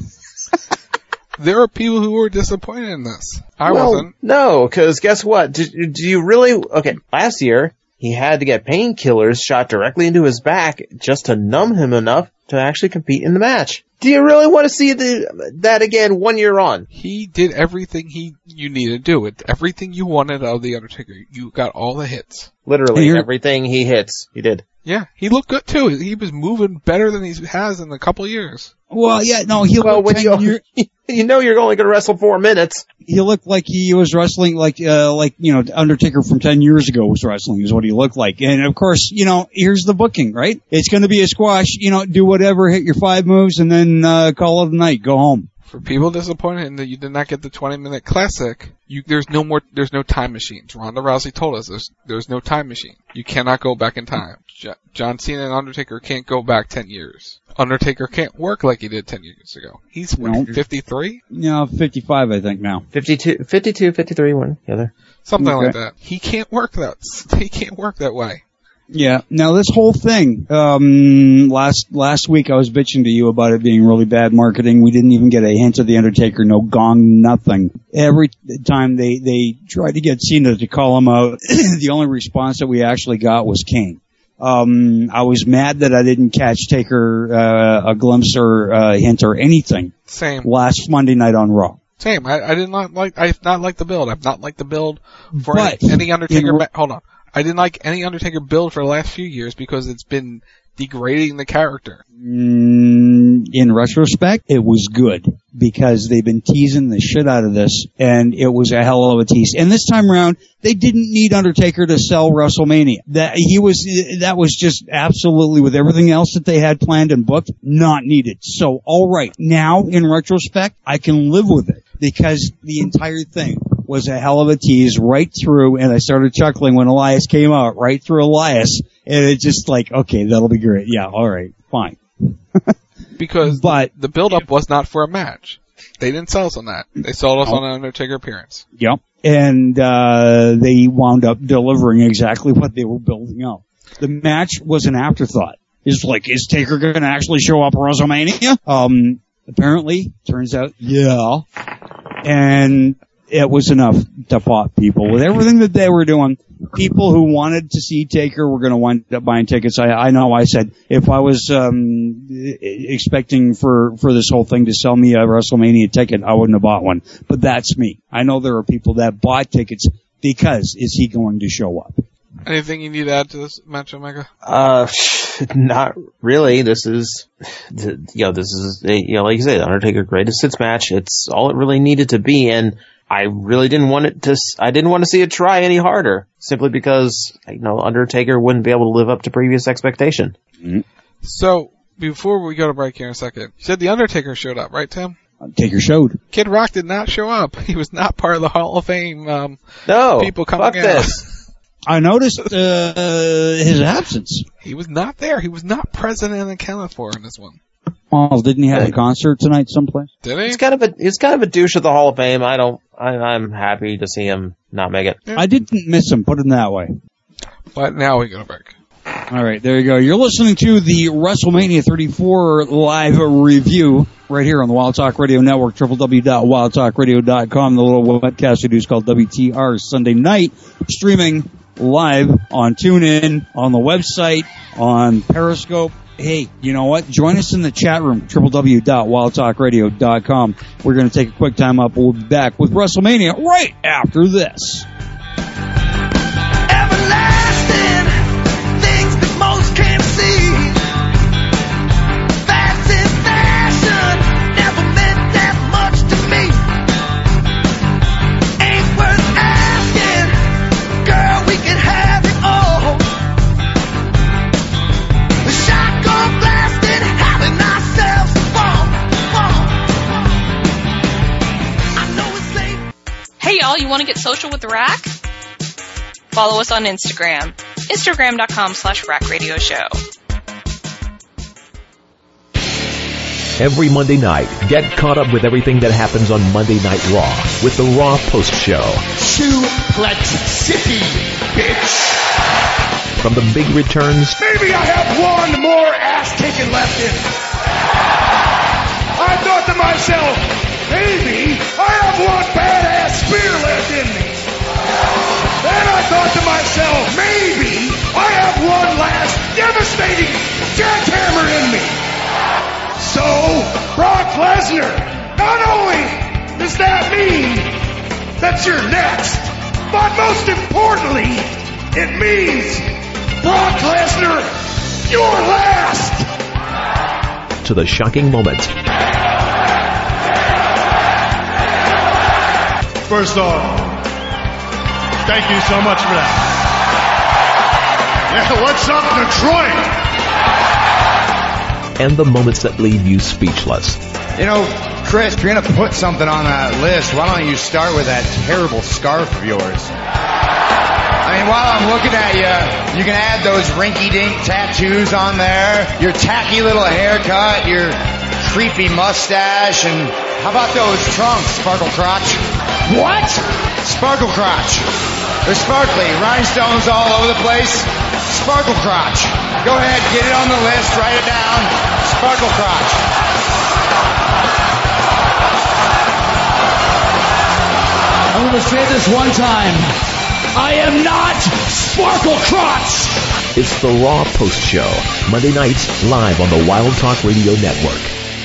There are people who were disappointed in this. I well, wasn't. No, because guess what? Do, do you really... Okay, last year, he had to get painkillers shot directly into his back just to numb him enough to actually compete in the match. Do you really want to see the, that again one year on? He did everything he you needed to do. It everything you wanted out of the Undertaker. You got all the hits. Literally everything he hits, he did. Yeah, he looked good too. He was moving better than he has in a couple of years. Well, yeah, no, he well, looked when you, you know you're only going to wrestle four minutes. He looked like he was wrestling like, uh, like, you know, Undertaker from ten years ago was wrestling is what he looked like. And of course, you know, here's the booking, right? It's going to be a squash, you know, do whatever, hit your five moves and then, uh, call it a night, go home. For people disappointed in that you did not get the twenty minute classic, you, there's no more, there's no time machines. Ronda Rousey told us there's, there's no time machine. You cannot go back in time. J- John Cena and Undertaker can't go back ten years. Undertaker can't work like he did ten years ago. He's what, fifty-three? No, fifty-five I think now. fifty-two, fifty-two, fifty-three, one, the other. Something okay. like that. He can't work that, he can't work that way. Yeah. Now this whole thing, um, last, last week I was bitching to you about it being really bad marketing. We didn't even get a hint of the Undertaker, no gong, nothing. Every time they, they tried to get Cena to call him out, the only response that we actually got was Kane. Um, I was mad that I didn't catch Taker, uh, a glimpse or a hint or anything. Same. Last Monday night on Raw. Same. I, I did not like, I've not liked the build. I've not liked the build for but, any, any Undertaker, in, ma- hold on. I didn't like any Undertaker build for the last few years because it's been degrading the character. Mm, in retrospect, it was good because they've been teasing the shit out of this and it was a hell of a tease. And this time around, they didn't need Undertaker to sell WrestleMania. That he was, that was just absolutely with everything else that they had planned and booked, not needed. So, alright, now in retrospect, I can live with it. because the entire thing was a hell of a tease right through, and I started chuckling when Elias came out, right through Elias, and it's just like, okay, that'll be great. Yeah, all right, fine. Because but the build-up was not for a match. They didn't sell us on that. They sold us no. on an Undertaker appearance. Yep. And uh they wound up delivering exactly what they were building up. The match was an afterthought. It's like, is Taker going to actually show up at WrestleMania? Um, apparently, turns out, yeah. And it was enough to pop people. With everything that they were doing, people who wanted to see Taker were going to wind up buying tickets. I, I know I said, if I was um expecting for, for this whole thing to sell me a WrestleMania ticket, I wouldn't have bought one. But that's me. I know there are people that bought tickets because, is he going to show up? Anything you need to add to this match, Omega? Uh, not really. This is, you know, this is, a, you know, like you say, the Undertaker greatest hits match. It's all it really needed to be, and I really didn't want it to, I didn't want to see it try any harder, simply because, you know, Undertaker wouldn't be able to live up to previous expectation. Mm-hmm. So, before we go to break here in a second, you said the Undertaker showed up, right, Tim? Taker showed. Kid Rock did not show up. He was not part of the Hall of Fame, um, no, people coming fuck out. This. I noticed uh, his absence. He was not there. He was not present and accounted for in this one. Well, didn't he have a concert tonight someplace? Did he? He's kind of a he's kind of a douche at the Hall of Fame. I don't. I, I'm happy to see him not make it. I didn't miss him. Put him that way. But now we go to break. All right, there you go. You're listening to the WrestleMania thirty-four live review right here on the Wild Talk Radio Network, w w w dot wild talk radio dot com. The little webcast we do is called W T R Sunday Night, streaming live on TuneIn, on the website, on Periscope. Hey, you know what? Join us in the chat room, w w w dot wild talk radio dot com. We're going to take a quick time up. We'll be back with WrestleMania right after this. Everlasting, things that most can't see. Fast in fashion, never meant that much to me. Ain't worth asking, girl, we can have it all. The shotgun blasting, having ourselves a ball, ball. I know it's late. Hey y'all, you want to get social with the Rack? Follow us on Instagram, instagram.com slash Rack Radio Show. Every Monday night, get caught up with everything that happens on Monday Night Raw with the Raw Post Show. Suplex City, bitch. From the big returns. Maybe I have one more ass kicking left in me. I thought to myself, maybe I have one badass spear left in me. Then I thought to myself, maybe I have one last devastating jackhammer in me. So, Brock Lesnar, not only does that mean that you're next, but most importantly, it means, Brock Lesnar, you're last. To the shocking moment. First off, thank you so much for that. Yeah, what's up, Detroit? And the moments that leave you speechless. You know, Chris, if you're going to put something on that list, why don't you start with that terrible scarf of yours? I mean, while I'm looking at you, you can add those rinky-dink tattoos on there, your tacky little haircut, your creepy mustache, and how about those trunks, Sparkle Crotch? What? Sparkle Crotch. They're sparkly, rhinestones all over the place. Sparkle Crotch. Go ahead, get it on the list, write it down. Sparkle Crotch. I'm going to say this one time. I am not Sparkle Crotch. It's the Raw Post Show, Monday nights live on the Wild Talk Radio Network.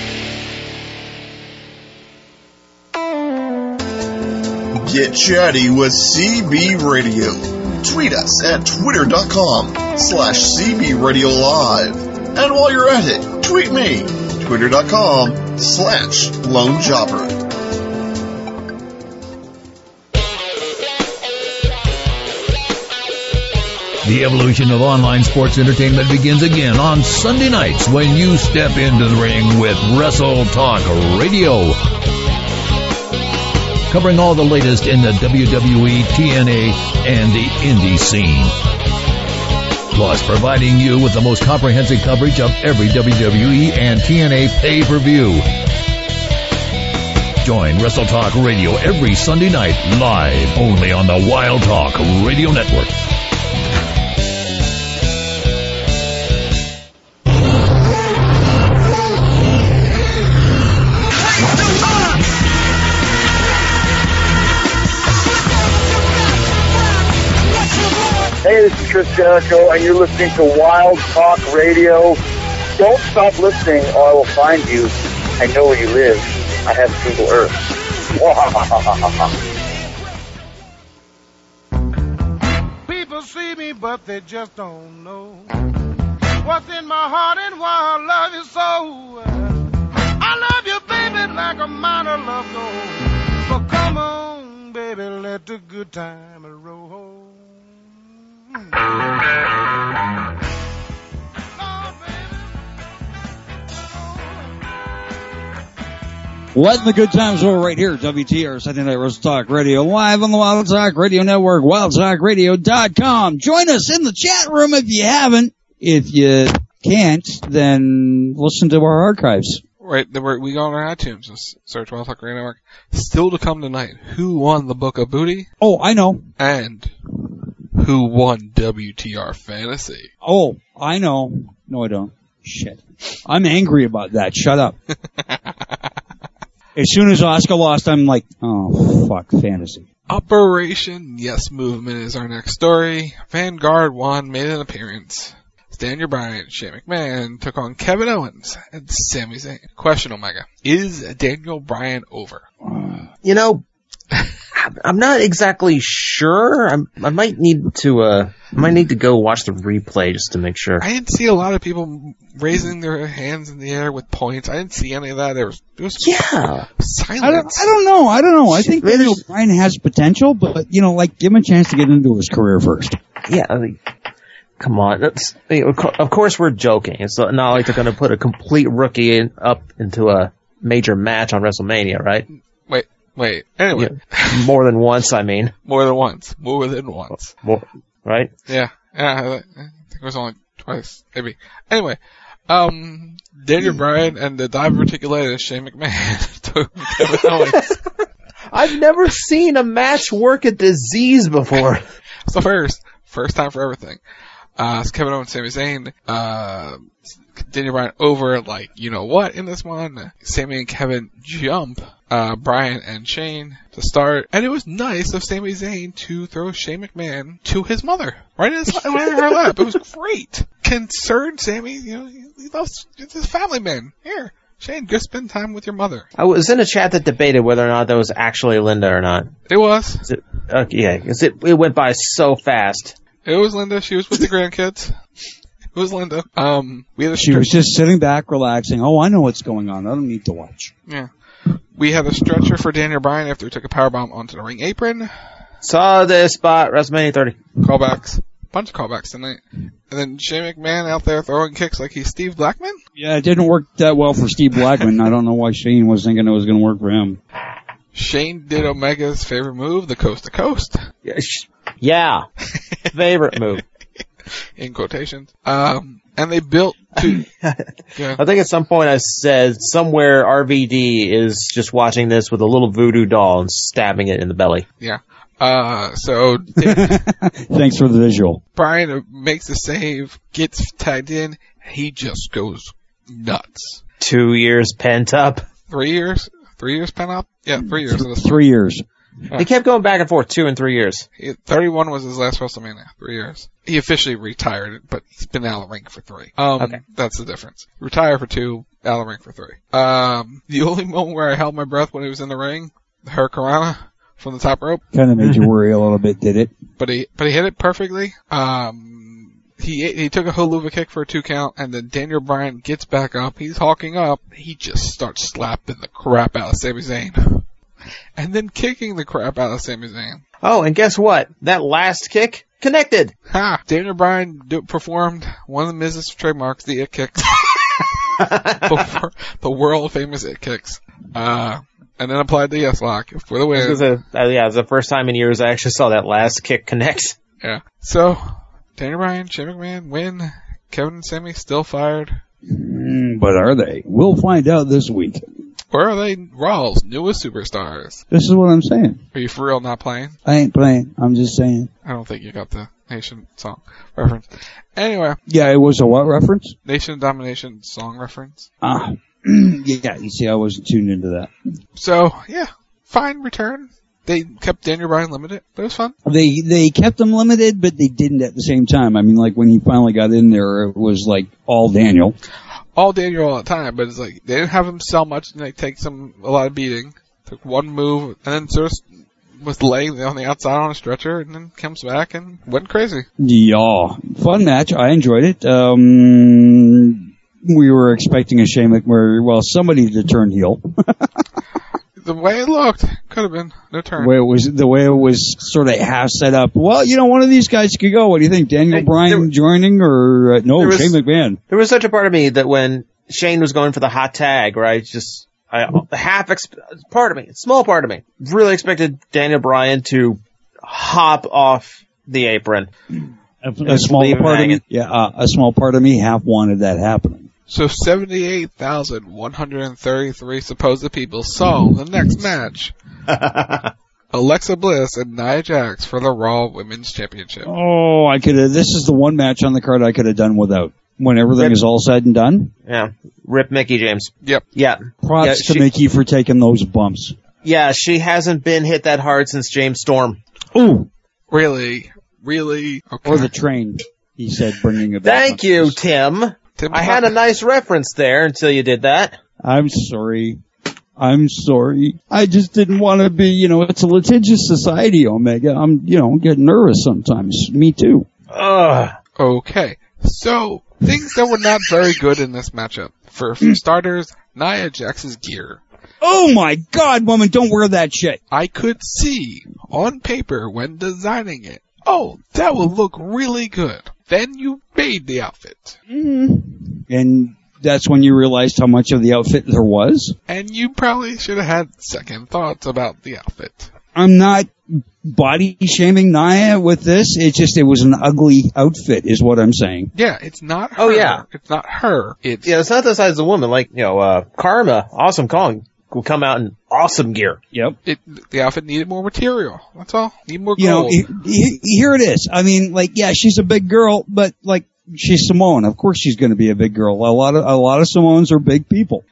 Get chatty with C B Radio. Tweet us at twitter.com slash CB Radio Live. And while you're at it, tweet me, twitter.com slash Lone Jobber. The evolution of online sports entertainment begins again on Sunday nights when you step into the ring with Wrestle Talk Radio. covering all the latest in the W W E, T N A, and the indie scene. Plus, providing you with the most comprehensive coverage of every W W E and T N A pay-per-view. Join Wrestle Talk Radio every Sunday night, live, only on the Wild Talk Radio Network. Hey, this is Chris Jericho, and you're listening to Wild Talk Radio. Don't stop listening, or I will find you. I know where you live. I have Google Earth. People see me, but they just don't know what's in my heart and why I love you so. I love you, baby, like a minor love goes. So come on, baby, let the good time roll. Letting the good times roll right here, W T R Sunday Night Wrestle Talk Radio, live on the Wild Talk Radio Network, wild talk radio dot com. Join us in the chat room if you haven't. If you can't, then listen to our archives. Right, we go on our iTunes, just search Wild Talk Radio Network. Still to come tonight, who won the Book of Booty? Oh, I know. And who won W T R Fantasy? Oh, I know. No, I don't. Shit. I'm angry about that. Shut up. As soon as Oscar lost, I'm like, oh, fuck, fantasy. Operation Yes Movement is our next story. Vanguard won, made an appearance. Daniel Bryan, Shane McMahon took on Kevin Owens and Sami Zayn. Question, Omega. Is Daniel Bryan over? You know, I'm not exactly sure. I'm, I might need to, uh, I might need to go watch the replay just to make sure. I didn't see a lot of people raising their hands in the air with points. I didn't see any of that. There was, there was yeah. silence. I don't, I don't know. I don't know. I think Daniel Bryan has potential, but, you know, like, give him a chance to get into his career first. Yeah, I mean, come on. That's, of course we're joking. It's not like they're going to put a complete rookie in, up into a major match on WrestleMania, right? Wait. Wait, anyway. Yeah, more than once, I mean. More than once. More than once. More, right? Yeah. Yeah, I think it was only twice, maybe. Anyway, um, Daniel Bryan and the diverticulitis Shane McMahon took Kevin Owens. I've never seen a match work a disease before. So first, first time for everything. Uh, it's Kevin Owens, Sami Zayn, uh, Daniel Bryan over like, you know what in this one. Sami and Kevin jump, uh, Bryan and Shane to start. And it was nice of Sami Zayn to throw Shane McMahon to his mother. Right in, his, right in her lap. It was great. Concerned Sami, you know, he loves his family man. Here, Shane, go spend time with your mother. I was in a chat that debated whether or not that was actually Linda or not. It was. Is it, uh, yeah, because it, it went by so fast. It was Linda. She was with the grandkids. It was Linda. Um, we had a she stretch- was just sitting back, relaxing. Oh, I know what's going on. I don't need to watch. Yeah. We had a stretcher for Daniel Bryan after he took a powerbomb onto the ring apron. Saw this spot, WrestleMania thirty. Callbacks. Bunch of callbacks tonight. And then Shane McMahon out there throwing kicks like he's Steve Blackman? Yeah, it didn't work that well for Steve Blackman. I don't know why Shane was thinking it was going to work for him. Shane did Omega's favorite move, the coast to coast. Yeah. Favorite move. In quotations. Um, and they built to, yeah. I think at some point I said somewhere R V D is just watching this with a little voodoo doll and stabbing it in the belly. Yeah. Uh, so. Thanks for the visual. Bryan makes the save, gets tagged in, he just goes nuts. Two years pent up. Three years? Three years pent up? Yeah, three years. Th- three years. Yeah. He kept going back and forth, two and three years. He, thirty-one was his last WrestleMania, three years. He officially retired, but he's been out of the ring for three. Um, okay. That's the difference. Retired for two, out of the ring for three. Um, the only moment where I held my breath when he was in the ring, the Hurricanrana from the top rope. Kind of made you worry a little bit, did it? But he, but he hit it perfectly. Um, he, he took a haluva kick for a two count, and then Daniel Bryan gets back up. He's hawking up. He just starts slapping the crap out of Sami Zayn. And then kicking the crap out of Sami Zayn. Oh, and guess what? That last kick connected. Ha! Daniel Bryan do, performed one of the Miz's trademarks, the it kicks. the, the world famous it kicks. Uh, and then applied the yes lock for the win. This was a, uh, yeah, it was the first time in years I actually saw that last kick connect. Yeah. So, Daniel Bryan, Shane McMahon win. Kevin and Sammy still fired. Mm, but are they? We'll find out this week. Or are they Raw's newest superstars? This is what I'm saying. Are you for real not playing? I ain't playing. I'm just saying. I don't think you got the Nation song reference. Anyway. Yeah, it was a what reference? Nation Domination song reference. Ah. Yeah, you see, I wasn't tuned into that. So, yeah. Fine return. They kept Daniel Bryan limited, but it was fun. They they kept him limited, but they didn't at the same time. I mean, like, when he finally got in there, it was like all Daniel. All Daniel all the time, but it's like, they didn't have him sell much, and they take some, a lot of beating. Took one move, and then sort of was laying on the outside on a stretcher, and then comes back and went crazy. Yeah. Fun match. I enjoyed it. Um, we were expecting a Shane McMurray, well, somebody to turn heel. The way it looked, could have been no turn. The way it was, the way it was sort of half set up. Well, you know, one of these guys could go. What do you think? Daniel hey, Bryan there, joining or uh, no? Was, Shane McMahon. There was such a part of me that when Shane was going for the hot tag, right? Just I, half exp- part of me, small part of me, really expected Daniel Bryan to hop off the apron. A, a small part of me, yeah, uh, a small part of me half wanted that happening. So seventy-eight thousand one hundred thirty-three supposed people saw the next match. Alexa Bliss and Nia Jax for the Raw Women's Championship. Oh, I could have, this is the one match on the card I could have done without. When everything Rip. is all said and done. Yeah. Rip Mickie James. Yep. Yeah. Props yeah, to she, Mickie for taking those bumps. Yeah, she hasn't been hit that hard since James Storm. Ooh. Really? Really? Okay. Or the train, he said, bringing it back. Thank you, Tim. Tim. I had a nice reference there until you did that. I'm sorry. I'm sorry. I just didn't want to be, you know, it's a litigious society, Omega. I'm, you know, getting nervous sometimes. Me too. Ugh. Okay. So, things that were not very good in this matchup. For, for starters, Nia Jax's gear. Oh my God, woman, don't wear that shit. I could see on paper when designing it, oh, that will look really good. Then you made the outfit. Mm-hmm. And that's when you realized how much of the outfit there was? And you probably should have had second thoughts about the outfit. I'm not body shaming Nia with this. It's just it was an ugly outfit is what I'm saying. Yeah, it's not her. Oh, yeah. It's not her. It's Yeah, it's not the size of the woman. Like, you know, uh, Karma, Awesome Kong, will come out in awesome gear. Yep. It, the outfit needed more material. That's all. Need more you gold. You know, he, he, here it is. I mean, like, yeah, she's a big girl, but like, she's Samoan. Of course she's going to be a big girl. A lot of, a lot of Samoans are big people.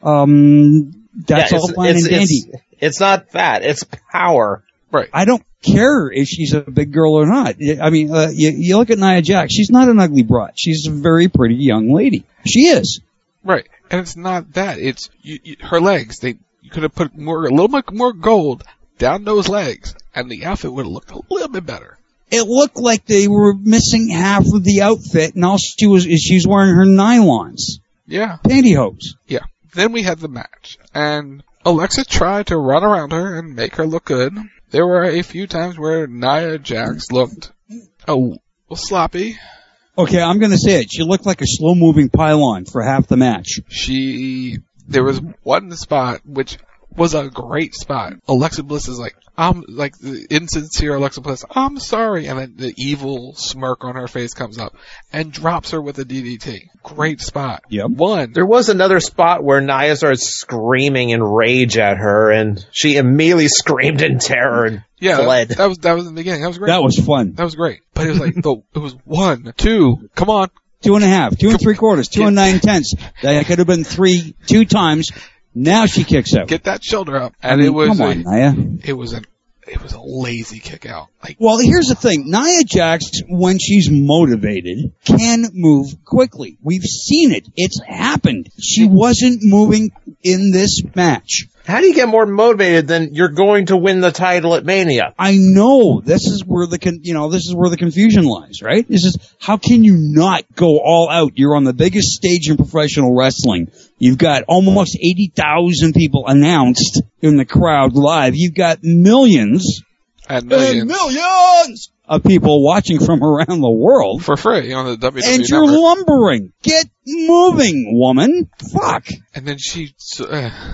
Um, that's yeah, all fine and dandy. It's, it's not fat. It's power. Right. I don't care if she's a big girl or not. I mean, uh, you, you look at Nia Jax. She's not an ugly broad. She's a very pretty young lady. She is. Right. And it's not that. It's you, you, her legs. They you could have put more, a little bit more gold down those legs, and the outfit would have looked a little bit better. It looked like they were missing half of the outfit, and all she was is she's wearing her nylons. Yeah. Pantyhose. Yeah. Then we had the match, and Alexa tried to run around her and make her look good. There were a few times where Nia Jax looked a little sloppy. Okay, I'm gonna say it. She looked like a slow-moving pylon for half the match. She, there was one spot which was a great spot. Alexa Bliss is like, I'm like the insincere Alexa Bliss, I'm sorry, and then the evil smirk on her face comes up and drops her with a D D T. Great spot. Yep. One. There was another spot where Nia started screaming in rage at her, and she immediately screamed in terror and yeah, fled. That, that was that was in the beginning. That was great. That was fun. That was great. But it was like the, it was one, two, come on. Two and a half, two and three quarters, two and nine tenths. That could have been three, two times. Now she kicks out. Get that shoulder up, and I mean, it was come on, a, Nia. It was an it was a lazy kick out. Like, well, here's the thing: Nia Jax, when she's motivated, can move quickly. We've seen it; it's happened. She wasn't moving in this match. How do you get more motivated than you're going to win the title at Mania? I know. This is where the con- you know this is where the confusion lies, right? This is how can you not go all out? You're on the biggest stage in professional wrestling. You've got almost eighty thousand people announced in the crowd live. You've got millions and millions, and millions of people watching from around the world for free on the W W E and you're network. Lumbering. Get moving, woman. Fuck. And then she. Uh,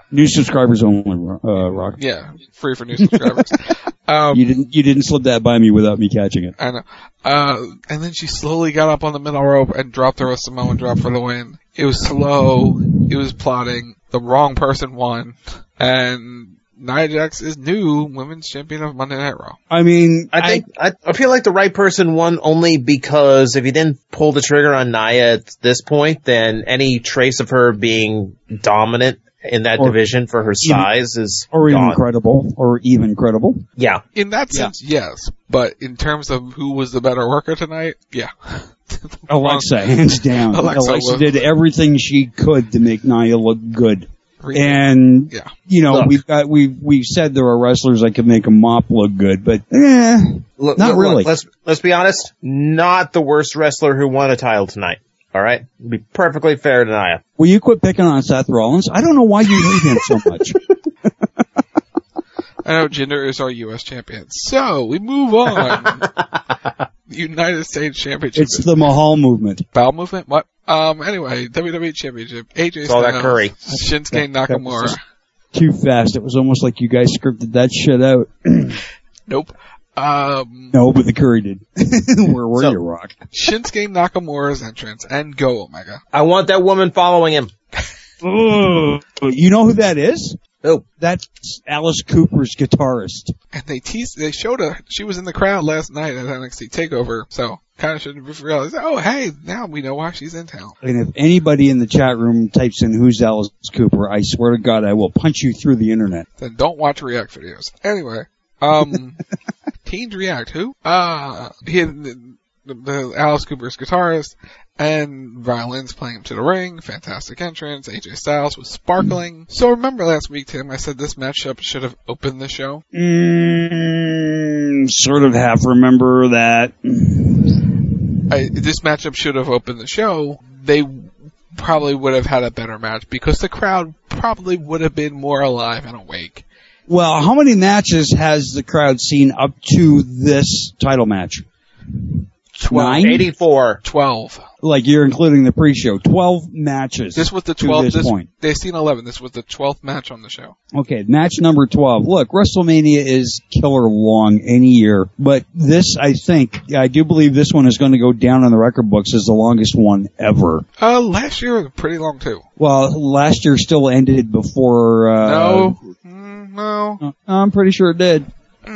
New subscribers only, uh, Rock. Yeah, free for new subscribers. Um, you didn't you didn't slip that by me without me catching it. I know. Uh, and then she slowly got up on the middle rope and dropped her a Samoan drop for the win. It was slow. It was plotting. The wrong person won. And Nia Jax is new women's champion of Monday Night Raw. I mean, I think I, I feel like the right person won only because if you didn't pull the trigger on Nia at this point, then any trace of her being dominant in that or division for her size even, is or gone. even credible, or even credible. Yeah, in that sense, yeah. yes. But in terms of who was the better worker tonight, yeah. Alexa, hands down. Alexa, Alexa did everything she could to make Nia look good. Really? And, yeah. you know, look. we've got, we've, we've said there are wrestlers that can make a mop look good, but, eh, look, not look, really. Look, let's, let's be honest, not the worst wrestler who won a title tonight. Alright? Be perfectly fair to Nia. Will you quit picking on Seth Rollins? I don't know why you hate him so much. I know Jinder is our U S champion. So, we move on. United States Championship. It's the Mahal movement. Bowel movement? What? Um, anyway, W W E Championship. A J It's all Styles. that curry. Shinsuke That- that Nakamura. was Too fast. It was almost like you guys scripted that shit out. Nope. Um, No, but the curry did. Where were So- you, Rock? Shinsuke Nakamura's entrance and go Omega. I want that woman following him. Ooh. You know who that is? Oh. That's Alice Cooper's guitarist. And they teased, they showed her, she was in the crowd last night at N X T TakeOver, so kind of should have realized, oh hey, now we know why she's in town. And if anybody in the chat room types in who's Alice Cooper, I swear to God I will punch you through the internet. Then don't watch React videos. Anyway, um, Teens React, who? Uh, he had the, the Alice Cooper's guitarist and violins playing him to the ring. Fantastic entrance. A J Styles was sparkling. So remember last week, Tim, I said this matchup should have opened the show? Mm, sort of half remember that. I, this matchup should have opened the show. They probably would have had a better match because the crowd probably would have been more alive and awake. Well, how many matches has the crowd seen up to this title match? Twelve. Nine? eighty-four. Twelve. Like you're including the pre-show. Twelve matches. This was the to twelfth. this This, point. they've seen eleven. This was the twelfth match on the show. Okay, match number twelve. Look, WrestleMania is killer long any year, but this, I think, I do believe this one is going to go down in the record books as the longest one ever. Uh, last year was pretty long too. Well, last year still ended before, uh... No. Mm, no. I'm pretty sure it did.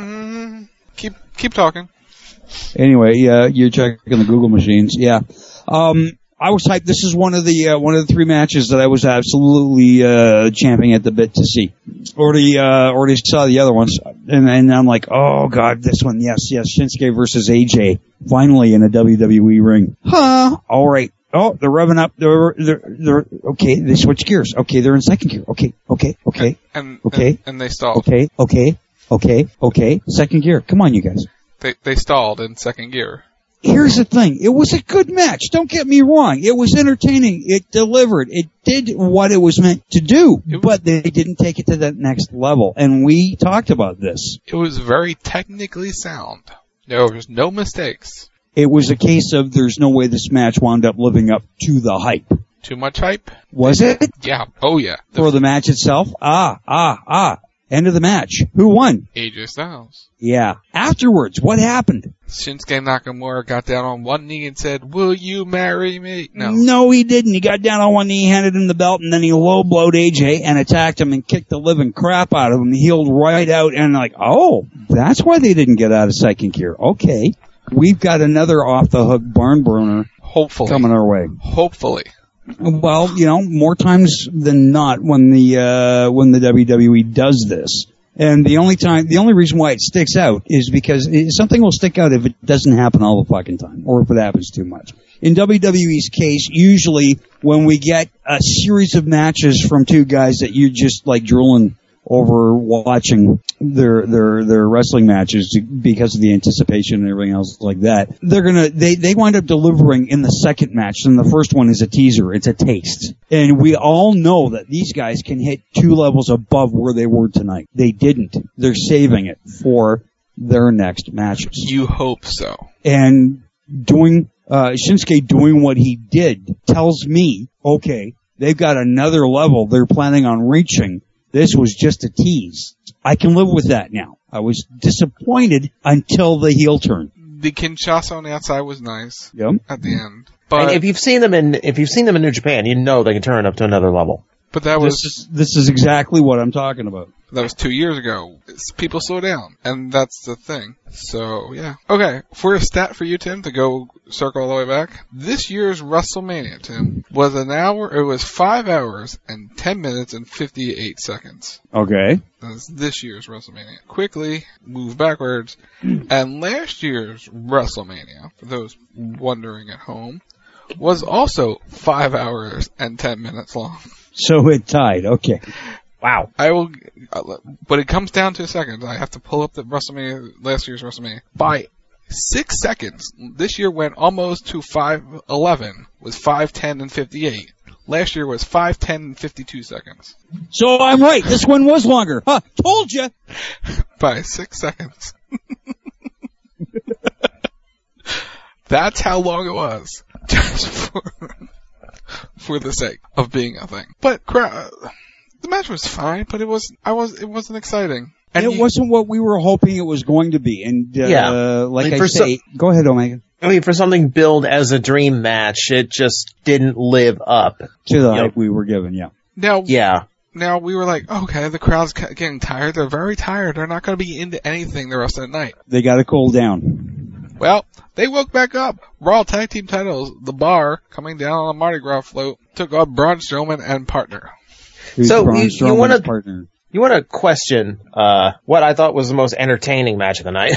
Mm, keep, keep talking. Anyway, yeah, you're checking the Google machines. Yeah. Um, I was hyped. This is one of the, uh, one of the three matches that I was absolutely, uh, champing at the bit to see. Already, uh, already saw the other ones. And, and I'm like, oh god, this one, yes, yes, Shinsuke versus A J. Finally in a W W E ring. Huh. Alright. Oh, they're revving up. They're, they're, they're, okay, they switch gears. Okay, they're in second gear. Okay, okay, okay. And, okay. And, and they stalled. Okay, okay, okay, okay. Second gear. Come on, you guys. They, they stalled in second gear. Here's the thing. It was a good match. Don't get me wrong. It was entertaining. It delivered. It did what it was meant to do. But they didn't take it to that next level. And we talked about this. It was very technically sound. There was no mistakes. It was a case of there's no way this match wound up living up to the hype. Too much hype? Was it? Yeah. Oh yeah. The For the match itself? Ah, ah, ah. End of the match. Who won? A J Styles. Yeah. Afterwards, what happened? Shinsuke Nakamura got down on one knee and said, "Will you marry me?" No. No, he didn't. He got down on one knee, handed him the belt, and then he low-blowed A J and attacked him and kicked the living crap out of him. He healed right out and like, oh, that's why they didn't get out of second gear. Okay. We've got another off-the-hook barn burner Hopefully. coming our way. Hopefully. Well, you know, more times than not when the, uh, when the W W E does this. And the only time, the only reason why it sticks out is because it, something will stick out if it doesn't happen all the fucking time, or if it happens too much. In W W E's case, usually when we get a series of matches from two guys that you just like drooling over watching their their their wrestling matches because of the anticipation and everything else like that, they're gonna they they wind up delivering in the second match, and the first one is a teaser, it's a taste, and we all know that these guys can hit two levels above where they were tonight. They didn't. They're saving it for their next matches. You hope so. And doing uh Shinsuke doing what he did tells me, okay, they've got another level they're planning on reaching This was just a tease. I can live with that now. I was disappointed until the heel turn. The Kinshasa on the outside was nice. Yep. At the end. But and if you've seen them in if you've seen them in New Japan, you know they can turn it up to another level. But that was this is, this is exactly what I'm talking about. That was two years ago. It's, people slow down, and that's the thing. So yeah. Okay, for a stat for you, Tim, to go circle all the way back. This year's WrestleMania, Tim, was an hour. It was five hours and ten minutes and fifty-eight seconds. Okay. That's this year's WrestleMania. Quickly move backwards, and last year's WrestleMania, for those wondering at home, was also five hours and ten minutes long. So it tied. Okay. Wow. I will, but it comes down to seconds. I have to pull up the WrestleMania, last year's WrestleMania. By six seconds, this year went almost to five eleven, was five ten and fifty-eight. Last year was five ten and fifty-two seconds. So I'm right. This one was longer. Huh, told you. By six seconds. That's how long it was. Just for, for the sake of being a thing. But, crowd. The match was fine, but it was I was it wasn't exciting. And it you, wasn't what we were hoping it was going to be. And uh, yeah. like I, mean, I for say, some, go ahead, Omega. I mean, for something billed as a dream match, it just didn't live up to the hype know. we were given. Yeah. Now, yeah. Now we were like, okay, the crowd's getting tired. They're very tired. They're not going to be into anything the rest of the night. They got to cool down. Well, they woke back up. Raw Tag Team titles. The Bar coming down on a Mardi Gras float took on Braun Strowman and partner. Who's so Braun you, you want to partner? You want to question uh, what I thought was the most entertaining match of the night?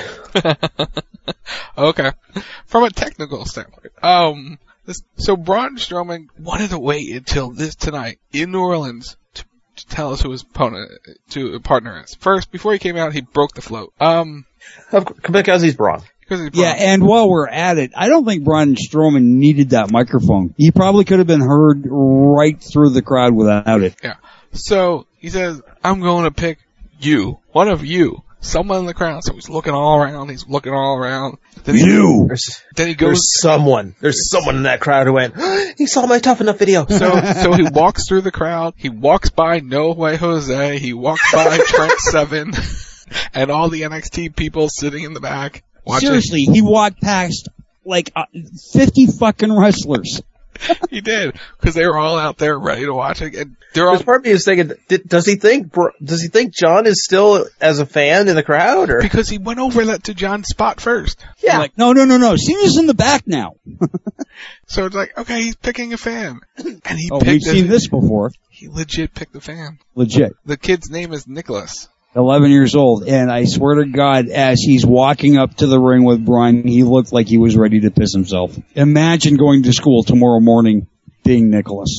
Okay, from a technical standpoint, um, this, so Braun Strowman wanted to wait until this tonight in New Orleans to, to tell us who his opponent, to partner is. First, before he came out, he broke the float. Um, because he's Braun. Because he's Braun. Yeah, and while we're at it, I don't think Braun Strowman needed that microphone. He probably could have been heard right through the crowd without it. Yeah. So he says, I'm going to pick you, one of you, someone in the crowd. So he's looking all around. He's looking all around. Then you. He, there's, then he goes. There's someone. There's someone in that crowd who went, he saw my Tough Enough video. So, so he walks through the crowd. He walks by No Way Jose. He walks by Trent Seven and all the N X T people sitting in the back. Watching. Seriously, he walked past like uh, fifty fucking wrestlers. He did, because they were all out there ready to watch it. And they're all. Part of me is thinking, does he think does he think John is still as a fan in the crowd, or because he went over that to John's spot first? Yeah. Like, no, no, no, no. Cena's in the back now. So it's like, okay, he's picking a fan, and he. Oh, picked we've seen a, this before. He legit picked a fan. Legit. The kid's name is Nicholas. eleven years old, and I swear to God, as he's walking up to the ring with Brian, he looked like he was ready to piss himself. Imagine going to school tomorrow morning being Nicholas.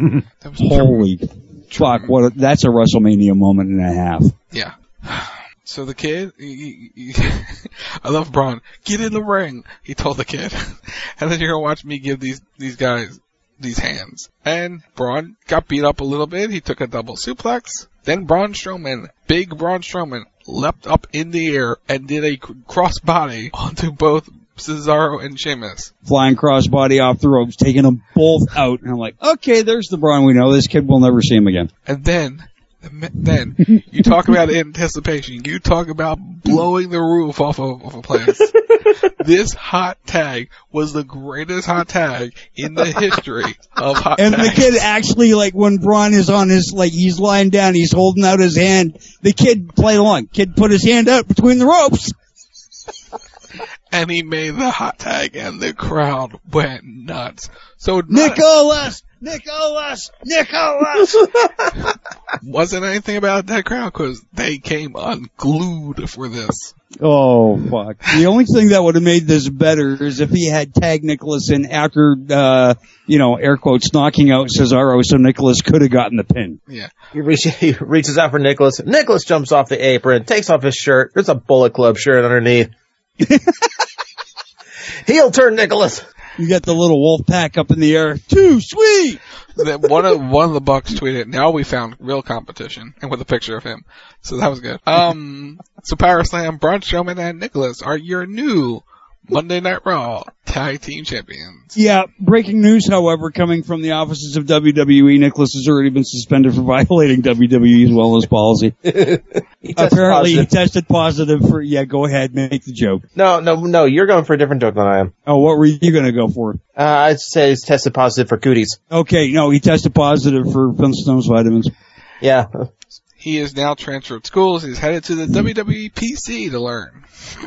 Holy fuck, what a, that's a WrestleMania moment and a half. Yeah. So the kid, he, he, he, I love Braun. Get in the ring, he told the kid. And then you're gonna watch me give these, these guys these hands. And Braun got beat up a little bit. He took a double suplex. Then Braun Strowman, big Braun Strowman, leapt up in the air and did a crossbody onto both Cesaro and Sheamus. Flying crossbody off the ropes, taking them both out. And I'm like, okay, there's the Braun we know. This kid will never see him again. And then, then, you talk about anticipation. You talk about blowing the roof off of, of a place. This hot tag was the greatest hot tag in the history of hot and tags. And the kid actually, like, when Braun is on his, like, he's lying down, he's holding out his hand. The kid, play along, kid put his hand out between the ropes. And he made the hot tag, and the crowd went nuts. So Nicholas! Nicholas! Nicholas! Wasn't anything about that crowd, because they came unglued for this. Oh, fuck. The only thing that would have made this better is if he had tagged Nicholas in after, uh, you know, air quotes, knocking out Cesaro, so Nicholas could have gotten the pin. Yeah. He, reach, he reaches out for Nicholas. Nicholas jumps off the apron, takes off his shirt. There's a Bullet Club shirt underneath. Heel turn, Nicholas. You got the little wolf pack up in the air. Too sweet! Then one of one of the Bucks tweeted, now we found real competition, and with a picture of him. So that was good. Um, so Power Slam, Braun Strowman and Nicholas are your new Monday Night Raw Tag Team Champions. Yeah, breaking news, however, coming from the offices of W W E, Nicholas has already been suspended for violating W W E's wellness policy. he Apparently positive. he tested positive for, yeah, go ahead, make the joke. No, no, no, you're going for a different joke than I am. Oh, what were you going to go for? Uh, I'd say he's tested positive for cooties. Okay, no, he tested positive for Flintstones vitamins. Yeah. He is now transferred schools. He's headed to the W W E P C to learn.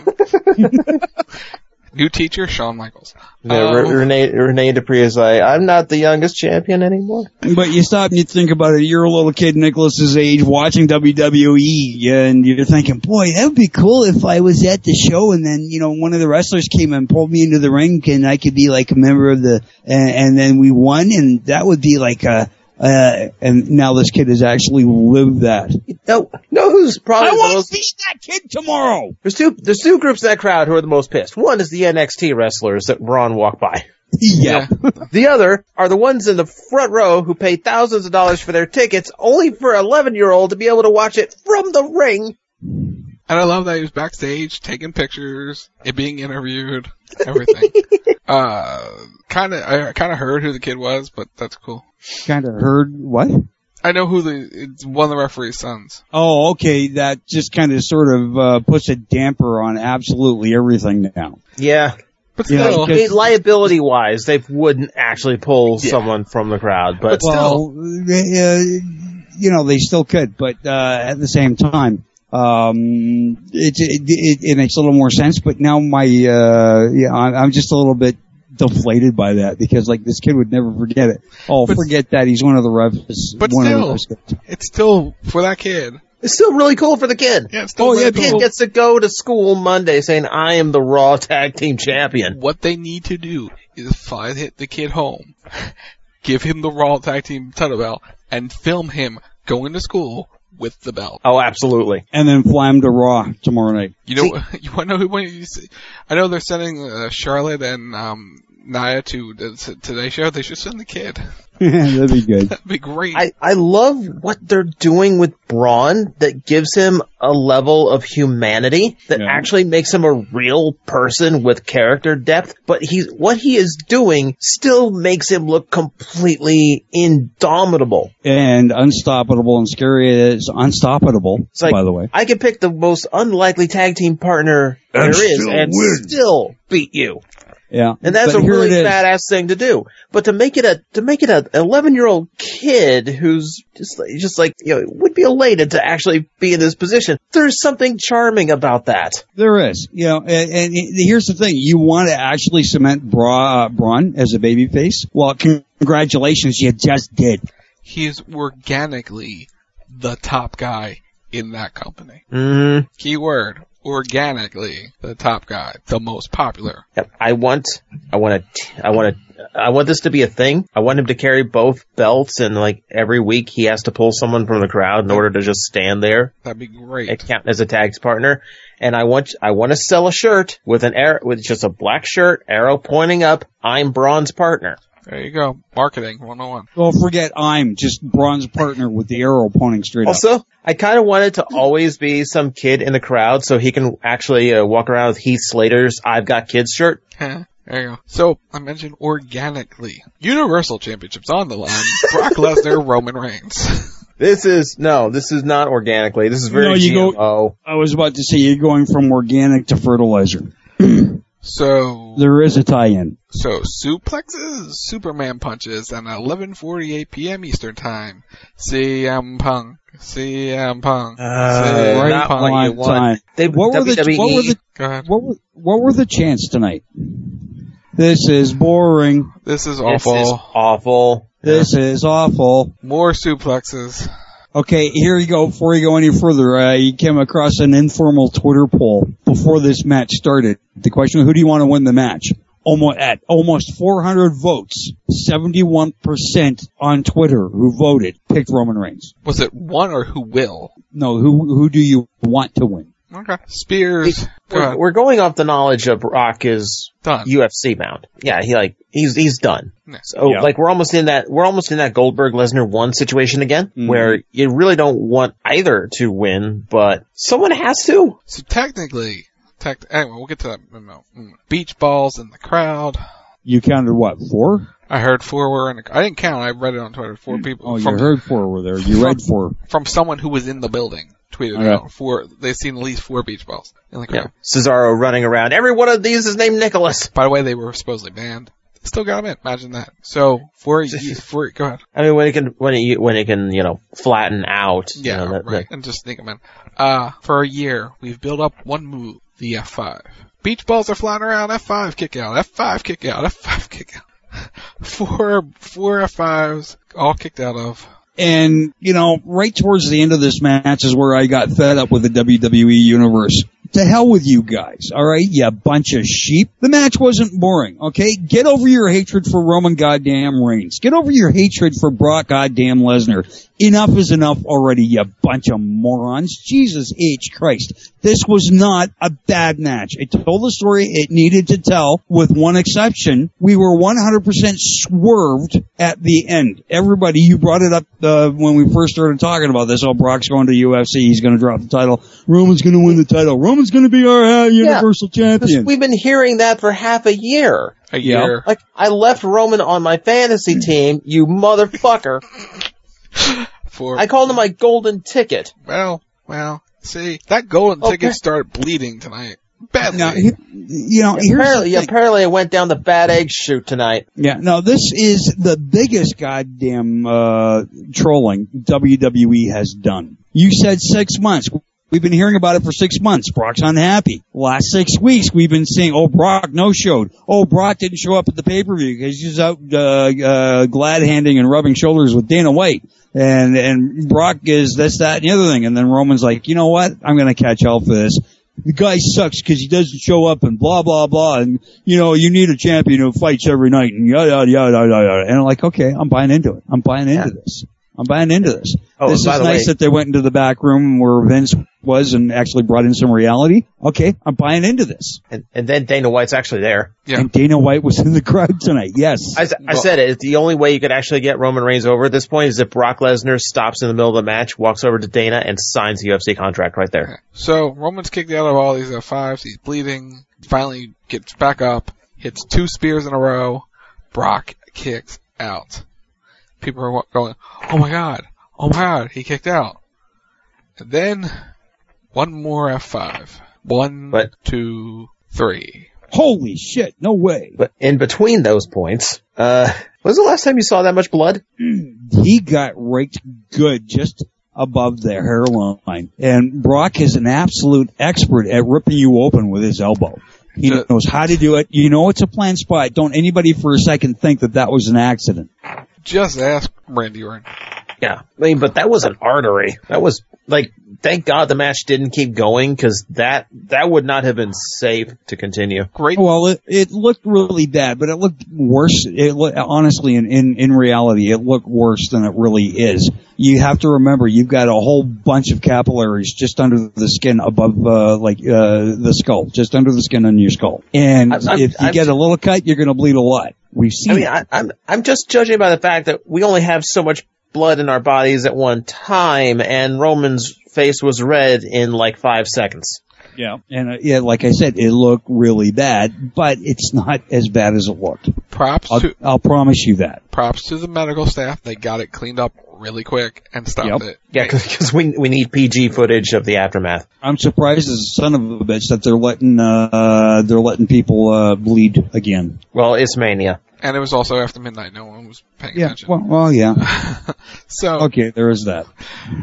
New teacher, Shawn Michaels. Yeah, Um, Re- Renee, Renee Dupree is like, I'm not the youngest champion anymore. But you stop and you think about it, you're a little kid Nicholas's age watching W W E, and you're thinking, boy, that would be cool if I was at the show and then, you know, one of the wrestlers came and pulled me into the ring and I could be like a member of the, and, and then we won, and that would be like a, Uh, and now this kid has actually lived that. No, no, who's probably I the want most... to see that kid tomorrow. There's two, there's two groups in that crowd who are the most pissed. One is the N X T wrestlers that Braun walked by. Yeah. The other are the ones in the front row who pay thousands of dollars for their tickets only for an eleven-year-old to be able to watch it from the ring. And I love that he was backstage taking pictures, it being interviewed, everything. uh, kind of, I kind of heard who the kid was, but that's cool. Kind of heard what? I know who the, it's one of the referee's sons. Oh, okay. That just kind of sort of uh, puts a damper on absolutely everything now. Yeah. But You know, still, because- liability-wise, they wouldn't actually pull Yeah. someone from the crowd, but well, uh, you know, they still could, but uh, at the same time, um, it, it, it, it makes a little more sense. But now my, uh, yeah, I'm I'm just a little bit deflated by that because like this kid would never forget it. Oh, But- forget that. He's one of the refs. but one still, of the refs. it's still, for that kid. it's still really cool for the kid. Yeah, it's still Oh, very yeah, The kid cool. gets to go to school Monday saying, I am the Raw Tag Team Champion. What they need to do is fly hit the kid home, give him the Raw Tag Team title belt, and film him going to school with the belt. Oh, absolutely. And then fly him to Raw tomorrow night. You know, you want to know who? When you see, I know they're sending uh, Charlotte and um, Nia to the t- Today Show. They should send the kid. That'd be good. That'd be great. I, I love what they're doing with Braun that gives him a level of humanity that Yeah. actually makes him a real person with character depth, but he's, what he is doing still makes him look completely indomitable. And unstoppable and scary is unstoppable, It's like, by the way. I can pick the most unlikely tag team partner there And is still and win. still beat you. Yeah. And that's But a here really it is. badass thing to do. But to make it a, to make it a eleven year old kid who's just like, just like, you know, would be elated to actually be in this position, there's something charming about that. There is, you know, and, and here's the thing: you want to actually cement Bra, uh, Braun as a babyface. Well, congratulations, you just did. He is organically the top guy in that company. Mm-hmm. Keyword. Organically, the top guy, the most popular. Yep. I want, I want to, I want to, I want this to be a thing. I want him to carry both belts, and like every week he has to pull someone from the crowd in order to just stand there That'd be great. and count as a tag partner. And I want, I want to sell a shirt with an arrow, with just a black shirt, arrow pointing up. I'm Braun's partner. There you go. Marketing one oh one. Well, forget I'm just Braun's partner with the arrow pointing straight up. Also, I kind of wanted to always be some kid in the crowd so he can actually uh, walk around with Heath Slater's I've Got Kids shirt. There you go. So, I mentioned organically. Universal Championships on the line. Brock Lesnar, Roman Reigns. This is, no, this is not organically. This is very No, you G M O. go. I was about to say you're going from organic to fertilizer. So, There is a tie-in. so suplexes, Superman punches, and eleven forty-eight p.m. Eastern Time. C M Punk. C M Punk. Uh, C M right not Punk. what you on want. time. They, What were the W W E, what were the Go ahead. what were, what were the chants tonight? This is boring. This is this awful. is awful. This is awful. More suplexes. Okay, here you go. Before you go any further, uh, you came across an informal Twitter poll before this match started. The question: who do you want to win the match? Almost at almost four hundred votes, seventy-one percent on Twitter who voted picked Roman Reigns. Was it one or who will? No, who who do you want to win? Okay. Spears. Go We're, ahead. we're going off the knowledge of Brock is Done. U F C bound. Yeah, he like he's he's done. Yeah. So Yeah. like we're almost in that we're almost in that Goldberg Lesnar one situation again, Mhm. where you really don't want either to win, but someone has to. So technically, Tech, anyway, we'll get to that. No, no. Beach balls in the crowd. You counted what, four? I heard four were in the, I didn't count, I read it on Twitter. Four people. Oh, from, you heard four were there. You from, read four. From someone who was in the building. Tweeted Okay. out. Four, they've seen at least four beach balls in the crowd. Yeah. Cesaro running around. Every one of these is named Nicholas. By the way, they were supposedly banned. Still got him in. Imagine that. So, for, for, go ahead. I mean, when it can, when it, when it can, you know, flatten out. Yeah, you know, that, right. that, and just sneak them in. Uh, for a year, we've built up one move, the F five. Beach balls are flying around, F five kick out, F five kick out, F five kick out. Four, four F fives, all kicked out of. And, you know, right towards the end of this match is where I got fed up with the W W E Universe. To hell with you guys, alright? You bunch of sheep. The match wasn't boring, okay? Get over your hatred for Roman goddamn Reigns. Get over your hatred for Brock goddamn Lesnar. Enough is enough already, you bunch of morons. Jesus H. Christ. This was not a bad match. It told the story it needed to tell, with one exception. We were one hundred percent swerved at the end. Everybody, you brought it up uh, when we first started talking about this. Oh, Brock's going to U F C. He's going to drop the title. Roman's going to win the title. Roman's going to be our uh, Universal yeah, Champion. We've been hearing that for half a year. A year. Like, I left Roman on my fantasy team, you motherfucker. For, I called him my golden ticket. Well, well, see, that golden Okay. ticket started bleeding tonight. Badly. Now, he- you know, here's apparently, the thing. apparently it went down the bad egg chute tonight. Yeah, no, this is the biggest goddamn uh trolling W W E has done. You said six months. We've been hearing about it for six months. Brock's unhappy. Last six weeks, we've been saying, oh, Brock no-showed. Oh, Brock didn't show up at the pay-per-view because he's out uh, uh glad-handing and rubbing shoulders with Dana White. And and Brock is this, that, and the other thing. And then Roman's like, you know what? I'm going to catch hell for this. The guy sucks because he doesn't show up and blah, blah, blah. And, you know, you need a champion who fights every night and yada, yada, yada, yada, yada. And I'm like, okay, I'm buying into it. I'm buying into Yeah. this. I'm buying into this. Oh, this is by the nice way- that they went into the back room where Vince was and actually brought in some reality. Okay, I'm buying into this. And, and then Dana White's actually there. Yeah. And Dana White was in the crowd tonight. Yes. I, I said it. The only way you could actually get Roman Reigns over at this point is if Brock Lesnar stops in the middle of the match, walks over to Dana, and signs the U F C contract right there. So, Roman's kicked out of all these F fives. He's bleeding. Finally gets back up. Hits two spears in a row. Brock kicks out. People are going, oh my god. Oh my god. He kicked out. And then, one more F five. One, But- two, three. Holy shit, no way. But in between those points, uh, when was the last time you saw that much blood? He got raked good just above the hairline. And Brock is an absolute expert at ripping you open with his elbow. He The- knows how to do it. You know it's a planned spot. Don't anybody for a second think that that was an accident. Just ask Randy Orton. Yeah. I mean, but that was an artery. That was, like, thank God the match didn't keep going, because that, that would not have been safe to continue. Great. Well, it, it looked really bad, but it looked worse. It look, honestly, in, in, in reality, it looked worse than it really is. You have to remember, you've got a whole bunch of capillaries just under the skin above, uh, like, uh, the skull, just under the skin on your skull. And I'm- I'm- if you I'm- get a little cut, you're gonna bleed a lot. We've seen I mean, it. I, I'm, I'm just judging by the fact that we only have so much blood in our bodies at one time, and Roman's face was red in like five seconds. Yeah. And, uh, yeah, like I said, it looked really bad, but it's not as bad as it looked. Props I'll, to, I'll promise you that. props to the medical staff. They got it cleaned up really quick and stopped Yep. it. Yeah, because we we need P G footage of the aftermath. I'm surprised as a son of a bitch that they're letting, uh, they're letting people, uh, bleed again. Well, it's Mania. And it was also after midnight. No one was paying Yeah. attention. Well, well, yeah. So, Okay, there is that.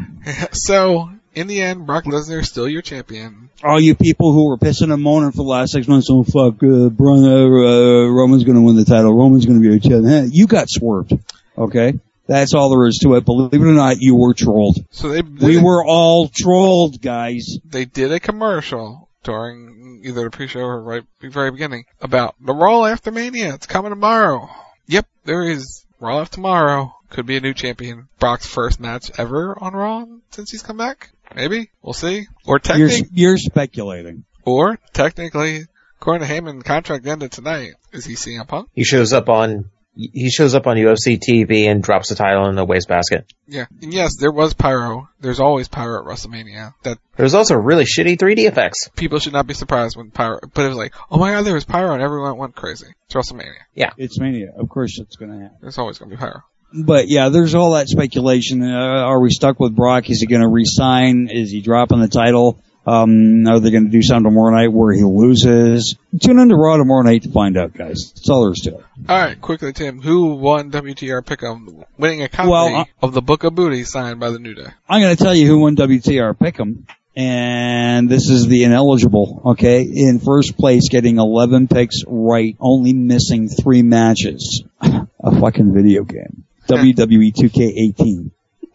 so, in the end, Brock Lesnar is still your champion. All you people who were pissing and moaning for the last six months, oh fuck, uh, Braun, uh, uh, Roman's gonna win the title, Roman's gonna be a champion. You got swerved. Okay? That's all there is to it. Believe it or not, you were trolled. So they, they We were all trolled, guys. they did a commercial during either the pre-show or right very beginning about the Raw after Mania. It's coming tomorrow. Yep, there is Raw after tomorrow. Could be a new champion. Brock's first match ever on Raw since he's come back. Maybe. We'll see. Or You're, technically, you're speculating. or technically, according to Heyman, the contract ended tonight. Is he C M Punk? He shows up on he shows up on U F C T V and drops the title in the wastebasket. Yeah. And yes, there was pyro. There's always pyro at WrestleMania. That There's also really shitty three D effects. People should not be surprised when pyro, but it was like, oh my god, there was pyro and everyone went crazy. It's WrestleMania. Yeah. It's Mania. Of course it's going to happen. There's always going to be pyro. But yeah, there's all that speculation. Uh, are we stuck with Brock? Is he going to resign? Is he dropping the title? Um, are they going to do something tomorrow night where he loses? Tune in to Raw tomorrow night to find out, guys. That's all there is to it. Alright, quickly, Tim. Who won W T R Pick'em, winning a copy well, uh, of the Book of Booty signed by the New Day? I'm going to tell you who won W T R Pick'em. And this is the ineligible, okay? In first place, getting eleven picks right, only missing three matches. A fucking video game. W W E two K eighteen.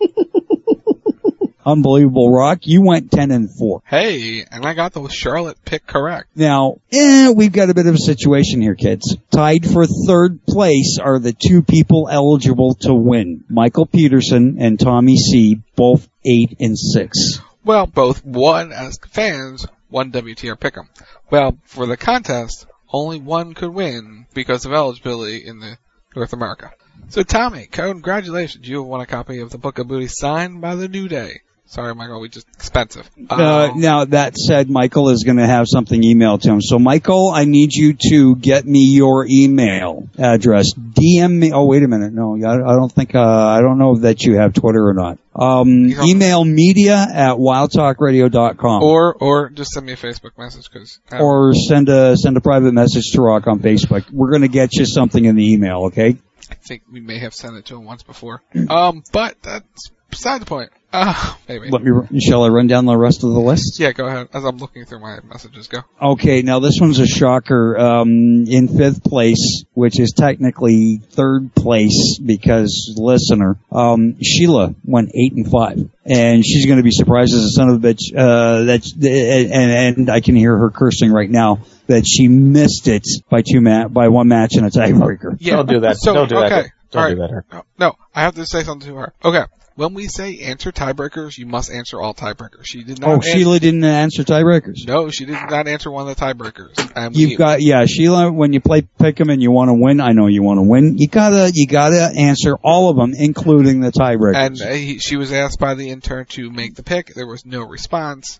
Unbelievable, Rock. You went ten and four. Hey, and I got the Charlotte pick correct. Now, eh, we've got a bit of a situation here, kids. Tied for third place are the two people eligible to win. Michael Peterson and Tommy C, both eight and six. Well, both won as fans, one W T R Pick'em. Well, for the contest, only one could win because of eligibility in the North America. So Tommy, congratulations. You have won a copy of the Book of Booty signed by the New Day. Sorry, Michael, we just expensive. Um, uh, now, that said, Michael is going to have something emailed to him. So, Michael, I need you to get me your email address. D M me. Oh, wait a minute. No, I, I don't think, uh, I don't know that you have Twitter or not. Um, email media at wildtalkradio dot com. Or, or just send me a Facebook message, cause. Or send a, send a private message to Rock on Facebook. We're going to get you something in the email, okay? I think we may have sent it to him once before. Um, but that's beside the point. Uh, maybe. Let me, shall I run down the rest of the list? Yeah, go ahead. As I'm looking through my messages, go. Okay, now this one's a shocker. Um, in fifth place, which is technically third place because listener, um, Sheila went eight and five. And she's going to be surprised as a son of a bitch, uh, that, and, and I can hear her cursing right now that she missed it by two ma- by one match and a tiebreaker. Yeah. Don't do that. So, Don't do okay. that. Don't All do right. that. Her. No, no, I have to say something to her. Okay. When we say answer tiebreakers, you must answer all tiebreakers. She did not. Oh, answer, Sheila didn't answer tiebreakers. No, she did not answer one of the tiebreakers. And You've we, got, yeah, Sheila, when you play Pick'em and you want to win, I know you want to win, you gotta, you gotta answer all of them, including the tiebreakers. And uh, he, she was asked by the intern to make the pick. There was no response.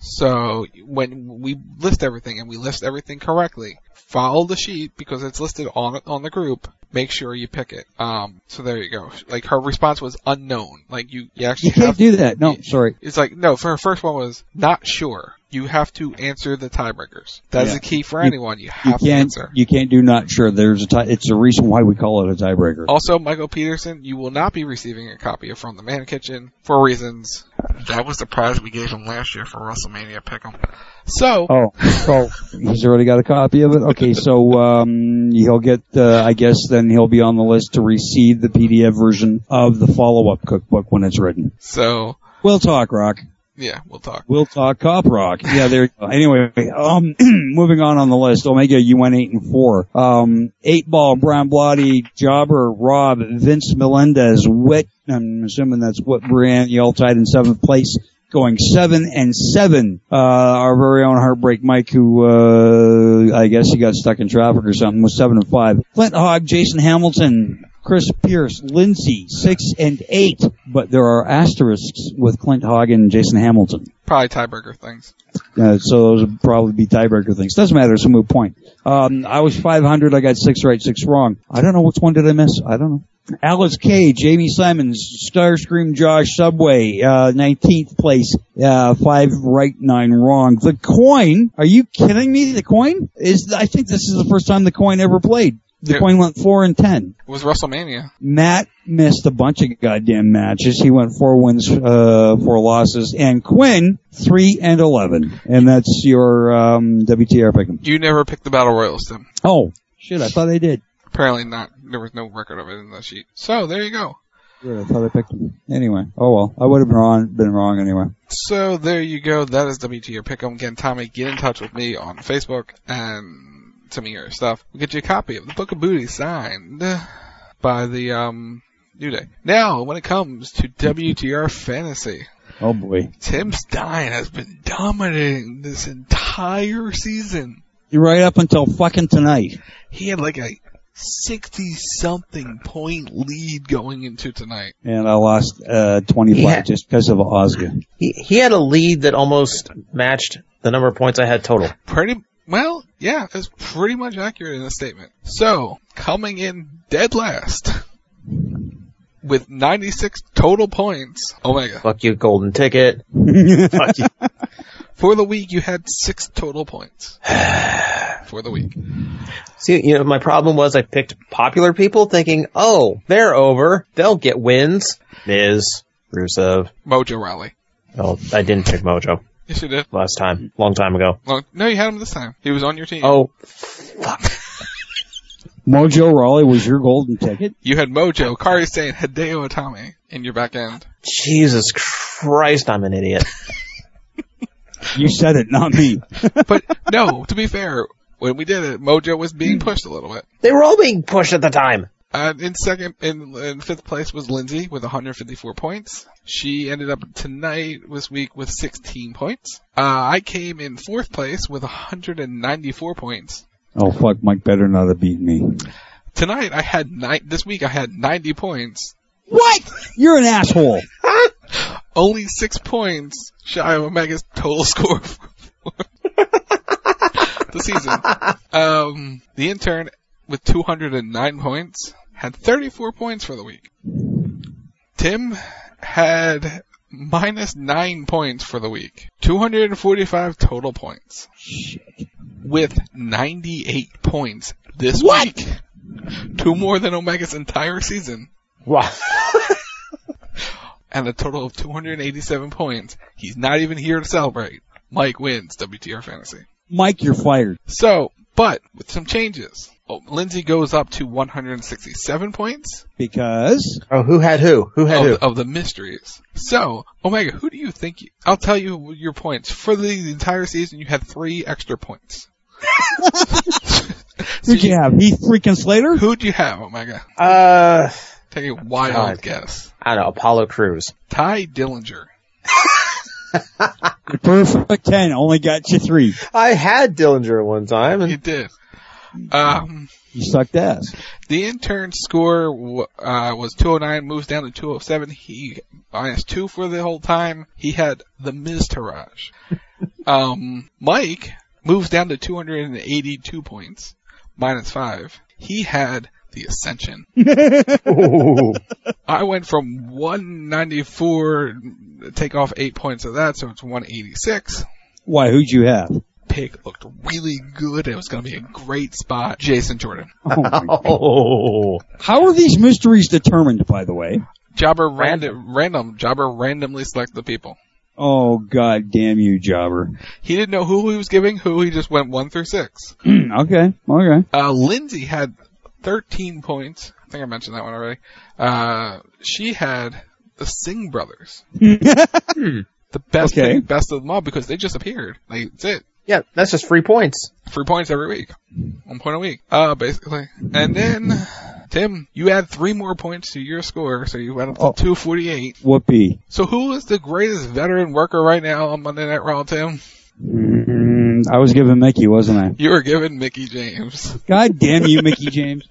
So when we list everything and we list everything correctly, follow the sheet because it's listed on on the group. Make sure you pick it. Um, so there you go. Like her response was unknown. Like you, you actually You can't have, do that. No, sorry. It's like no. For her first one was not sure. You have to answer the tiebreakers. That's Yeah. the key for You- anyone. You have you to can't, answer. You can't do not sure. There's a tie, it's the reason why we call it a tiebreaker. Also, Michael Peterson, you will not be receiving a copy of From the Man Kitchen for reasons. That was the prize we gave him last year for WrestleMania Pick'em. So. Oh, oh, he's already got a copy of it? Okay, so, um, he'll get, uh, I guess then he'll be on the list to receive the P D F version of the follow-up cookbook when it's written. So. We'll talk, Rock. Yeah, we'll talk. We'll talk Cop Rock. Yeah, there you go. Anyway, um, moving on on the list. Omega, you went eight and four. Um, eight Ball, Brown Bloody, Jobber, Rob, Vince Melendez, Wit. I'm assuming that's Whit Brand. You all tied in seventh place. Going seven and seven. Uh, our very own Heartbreak Mike, who, uh, I guess he got stuck in traffic or something, was seven and five. Flint Hogg, Jason Hamilton, Chris Pierce, Lindsay, six and eight. But there are asterisks with Clint Hogg and Jason Hamilton. Probably tiebreaker things. Uh, so those would probably be tiebreaker things. Doesn't matter. It's a moot point. Um, I was five hundred. I got six right, six wrong. I don't know which one did I miss. I don't know. Alice K, Jamie Simons, Starscream Josh, Subway, uh, nineteenth place, uh, five right, nine wrong. The Coin, are you kidding me? The Coin is, I think this is the first time the Coin ever played. The Yeah. Coin went four and ten. It was WrestleMania. Matt missed a bunch of goddamn matches. He went four wins, uh, four losses. And Quinn, three and eleven. And that's your, um, W T R pick'em. You never picked the Battle Royals, Tim. Oh, shit, I thought I did. Apparently not. There was no record of it in the sheet. So, there you go. Yeah, I thought I picked him. Anyway, oh well. I would have been wrong, been wrong anyway. So, there you go. That is W T R Pick'em. Again, Tommy, get in touch with me on Facebook and send me your stuff. We'll get you a copy of the Book of Booty signed by the, um, New Day. Now, when it comes to W T R Fantasy. Oh boy. Tim Stein has been dominating this entire season. You're right up until fucking tonight. He had like a sixty-something point lead going into tonight. And I lost uh, twenty-five had, just because of Ozga. He he had a lead that almost matched the number of points I had total. Pretty well, yeah, it's pretty much accurate in the statement. So, coming in dead last with ninety-six total points, Omega. Fuck you, golden ticket. Fuck you. For the week, you had six total points. For the week. See, you know, my problem was I picked popular people thinking, oh, they're over. They'll get wins. Miz, Rusev. Mojo Rawley. Oh, I didn't pick Mojo. Yes, you did. Last time. Long time ago. Long, no, you had him this time. He was on your team. Oh, fuck. Mojo Rawley was your golden ticket? You had Mojo, Kari Sane, Hideo Itami in your back end. Jesus Christ, I'm an idiot. You said it, not me. But, no, to be fair, when we did it, Mojo was being pushed a little bit. They were all being pushed at the time. Uh, in second, in, in fifth place was Lindsay with one hundred fifty-four points. She ended up tonight, this week, with sixteen points. Uh, I came in fourth place with one hundred ninety-four points. Oh, fuck, Mike better not have beaten me. Tonight, I had ni- this week I had ninety points. What? You're an asshole. Only six points shy of Omega's total score for the season. Um, the intern with two hundred nine points had thirty-four points for the week. Tim had minus nine points for the week. two hundred forty-five total points. Shit. With ninety-eight points this what? week. Two more than Omega's entire season. Wow. And a total of two hundred eighty-seven points. He's not even here to celebrate. Mike wins W T R Fantasy. Mike, you're fired. So, but with some changes. Oh, Lindsay goes up to one hundred sixty-seven points. Because? Oh, who had who? Who had of, who? Of the mysteries. So, Omega, who do you think you, I'll tell you your points. For the entire season, you had three extra points. Who'd you have? Heath freaking Slater? Who'd you have, Omega? Uh, Take a wild God. guess. I don't know, Apollo Crews. Ty Dillinger. The perfect ten, only got you three. I had Dillinger one time. And you did. Um, you sucked ass. The intern's score uh, was two oh nine, moves down to two oh seven. He minus two for the whole time. He had the Miz Taraj. um, Mike moves down to two hundred eighty-two points, minus five. He had the Ascension. I went from one ninety-four, take off eight points of that, so it's one eighty-six. Why, who'd you have? Pig looked really good. It was going to be a great spot. Jason Jordan. Oh, how are these mysteries determined, by the way? Jobber random, random. Jobber randomly selected the people. Oh, god damn you, Jobber. He didn't know who he was giving who. He just went one through six. Okay, okay. Uh, Lindsay had thirteen points. I think I mentioned that one already. Uh, she had the Singh brothers. The best okay. thing, best of them all, because they just appeared. Like, that's it. Yeah, that's just free points. Free points every week. One point a week. Uh, basically. And then, Tim, you add three more points to your score, so you went up to oh. two forty-eight. Whoopee. So who is the greatest veteran worker right now on Monday Night Raw, Tim? Mm, I was giving Mickey, wasn't I? You were giving Mickey James. God damn you, Mickey James.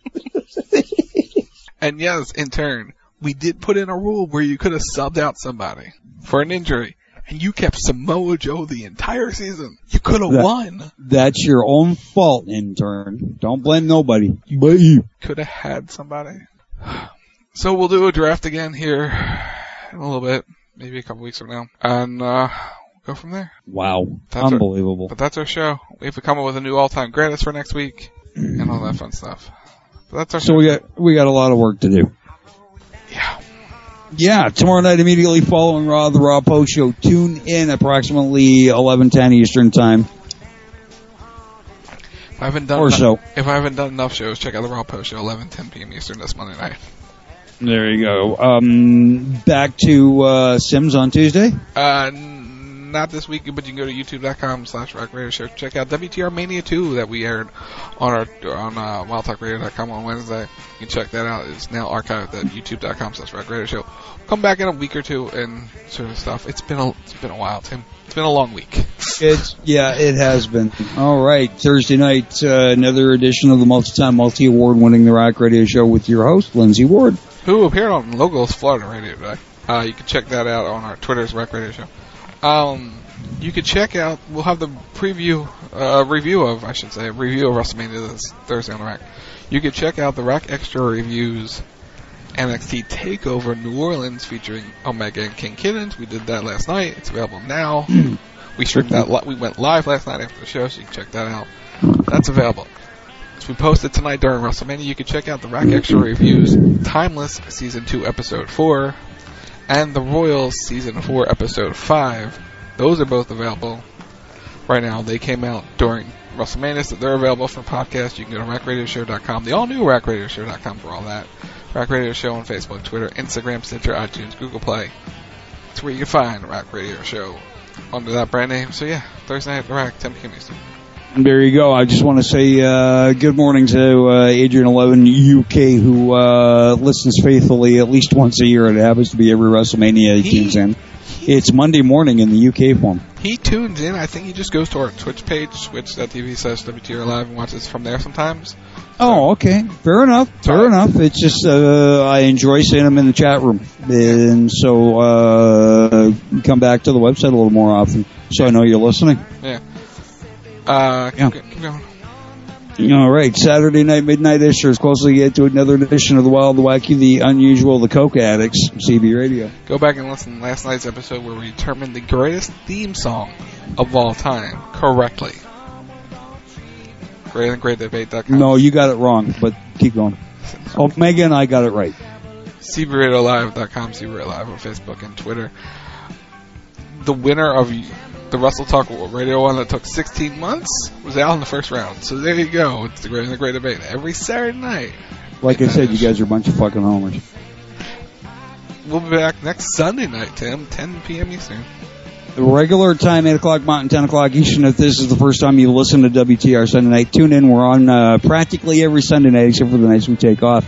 And yes, in turn, we did put in a rule where you could have subbed out somebody for an injury. And you kept Samoa Joe the entire season. You could have that, won. That's your own fault, intern. Don't blame nobody but you. Could have had somebody. So we'll do a draft again here in a little bit, maybe a couple weeks from now, and uh go from there. Wow, that's unbelievable. Our, but that's our show. We have to come up with a new all-time greatest for next week and all that fun stuff. But that's our so show. we got we got a lot of work to do. Yeah. Yeah, tomorrow night immediately following Raw, the Raw Post Show. Tune in approximately eleven ten Eastern Time. If I haven't done or enough, so. If I haven't done enough shows, check out the Raw Post Show, eleven ten p.m. Eastern this Monday night. There you go. Um, back to uh, Sims on Tuesday? Uh, not this week, but you can go to youtube.com slash rock radio show. Check out W T R Mania two that we aired on our on uh, wild talk radio dot com on Wednesday. You can check that out. It's now archived at youtube.com slash rock radio show. Come back in a week or two and sort of stuff. It's been a it's been a while, Tim. It's been a long week. It's yeah, it has been. All right, Thursday night, uh, another edition of the multi-time, multi-award winning The Rock Radio Show with your host, Lindsay Ward. Who appeared on Logos Florida Radio today. Uh, you can check that out on our Twitter's Rock Radio Show. Um, you can check out, we'll have the preview, uh, review of, I should say, review of WrestleMania this Thursday on the Rack. You can check out the Rack Extra Reviews N X T TakeOver New Orleans featuring Omega and King Kiddens. We did that last night. It's available now. We streamed that. Li- we went live last night after the show, so you can check that out. That's available. So we posted tonight during WrestleMania. You can check out the Rack Extra Reviews Timeless Season two Episode four and the Royals Season four Episode five. Those are both available right now. They came out during WrestleMania, so they're available for podcast. You can go to rack radio show dot com, the all-new rack radio show dot com for all that. Rack Radio Show on Facebook, Twitter, Instagram, Stitcher, iTunes, Google Play. That's where you can find Rack Radio Show under that brand name. So yeah, Thursday night at the Rack, ten p.m. Eastern. There you go. I just want to say uh, good morning to uh, Adrian eleven U K, who uh, listens faithfully at least once a year. It happens to be every WrestleMania he tunes in. It's Monday morning in the U K form. He tunes in. I think he just goes to our Twitch page, twitch dot t v slash W T R Live, and watches from there sometimes. So, oh, okay. Fair enough. Fair right. enough. It's just uh, I enjoy seeing him in the chat room. And so uh, come back to the website a little more often so I know you're listening. Yeah. Uh, yeah. Keep, keep going. All right, Saturday night, midnight issue is closely yet to another edition of the Wild, the Wacky, the Unusual, the Coke Addicts, C B Radio. Go back and listen to last night's episode where we determined the greatest theme song of all time correctly. greater than great debate dot com. No, you got it wrong, but keep going. Omega and I got it right. C B radio live dot com, C B Radio Live on Facebook and Twitter. The winner of the Wrestle Talk Radio one that took sixteen months was out in the first round. So there you go. It's the Great and the Great Debate every Saturday night. Like I said, you guys are a bunch of fucking homers. We'll be back next Sunday night, Tim, ten p.m. Eastern. The regular time, eight o'clock Mountain, ten o'clock Eastern. If this is the first time you listen to W T R Sunday Night, tune in. We're on uh, practically every Sunday night except for the nights we take off.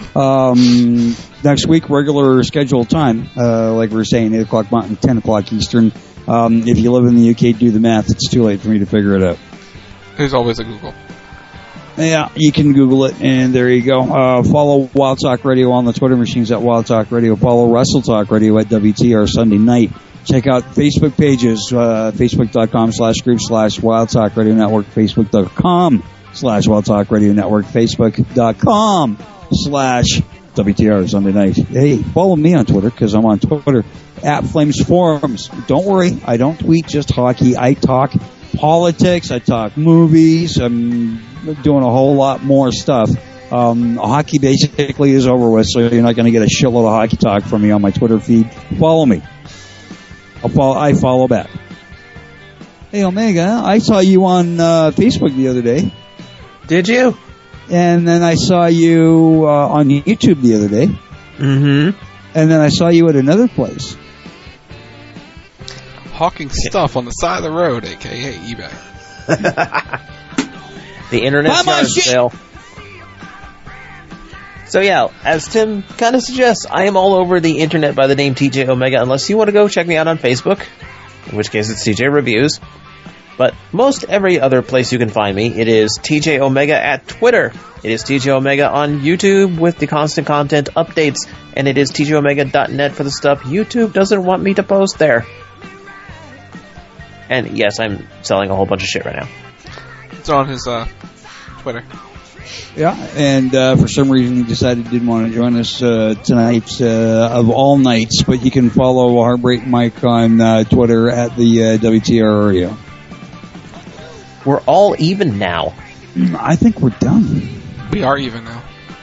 Um, next week, regular scheduled time, uh, like we were saying, eight o'clock Mountain, ten o'clock Eastern. Um, if you live in the U K, do the math. It's too late for me to figure it out. There's always a Google. Yeah, you can Google it, and there you go. Uh, follow Wild Talk Radio on the Twitter machines at Wild Talk Radio. Follow Wrestle Talk Radio at W T R Sunday Night. Check out Facebook pages, uh, facebook.com slash group slash Wild Talk Radio Network, facebook.com slash Wild Talk Radio Network, facebook.com slash W T R Sunday Night. Hey, follow me on Twitter, because I'm on Twitter, at Flames Forums. Don't worry, I don't tweet just hockey. I talk politics, I talk movies, I'm doing a whole lot more stuff. Um, hockey basically is over with, so you're not going to get a shitload of hockey talk from me on my Twitter feed. Follow me. I'll follow, I follow back. Hey, Omega, I saw you on uh, Facebook the other day. Did you? And then I saw you uh, on YouTube the other day. Mm-hmm. And then I saw you at another place. Hawking stuff on the side of the road, a k a. eBay. The internet's not sale. So yeah, as Tim kind of suggests, I am all over the internet by the name T J Omega, unless you want to go check me out on Facebook, in which case it's T J Reviews. But most every other place you can find me, it is T J Omega at Twitter. It is T J Omega on YouTube with the constant content updates, and it is T J Omega dot net for the stuff YouTube doesn't want me to post there. And yes, I'm selling a whole bunch of shit right now. It's on his uh, Twitter. Yeah, and uh, for some reason he decided he didn't want to join us uh, tonight uh, of all nights, but you can follow Heartbreak Mike on uh, Twitter at the uh, W T R Radio. We're all even now. I think we're done. We are even now.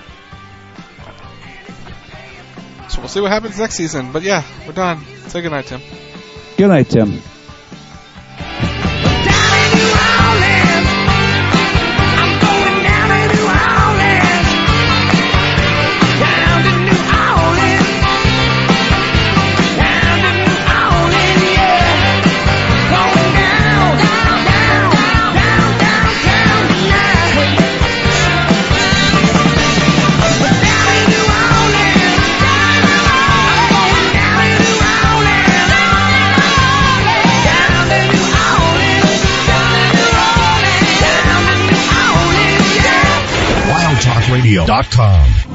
So we'll see what happens next season. But yeah, we're done. Say goodnight, Tim. Good night, Tim. radio dot com.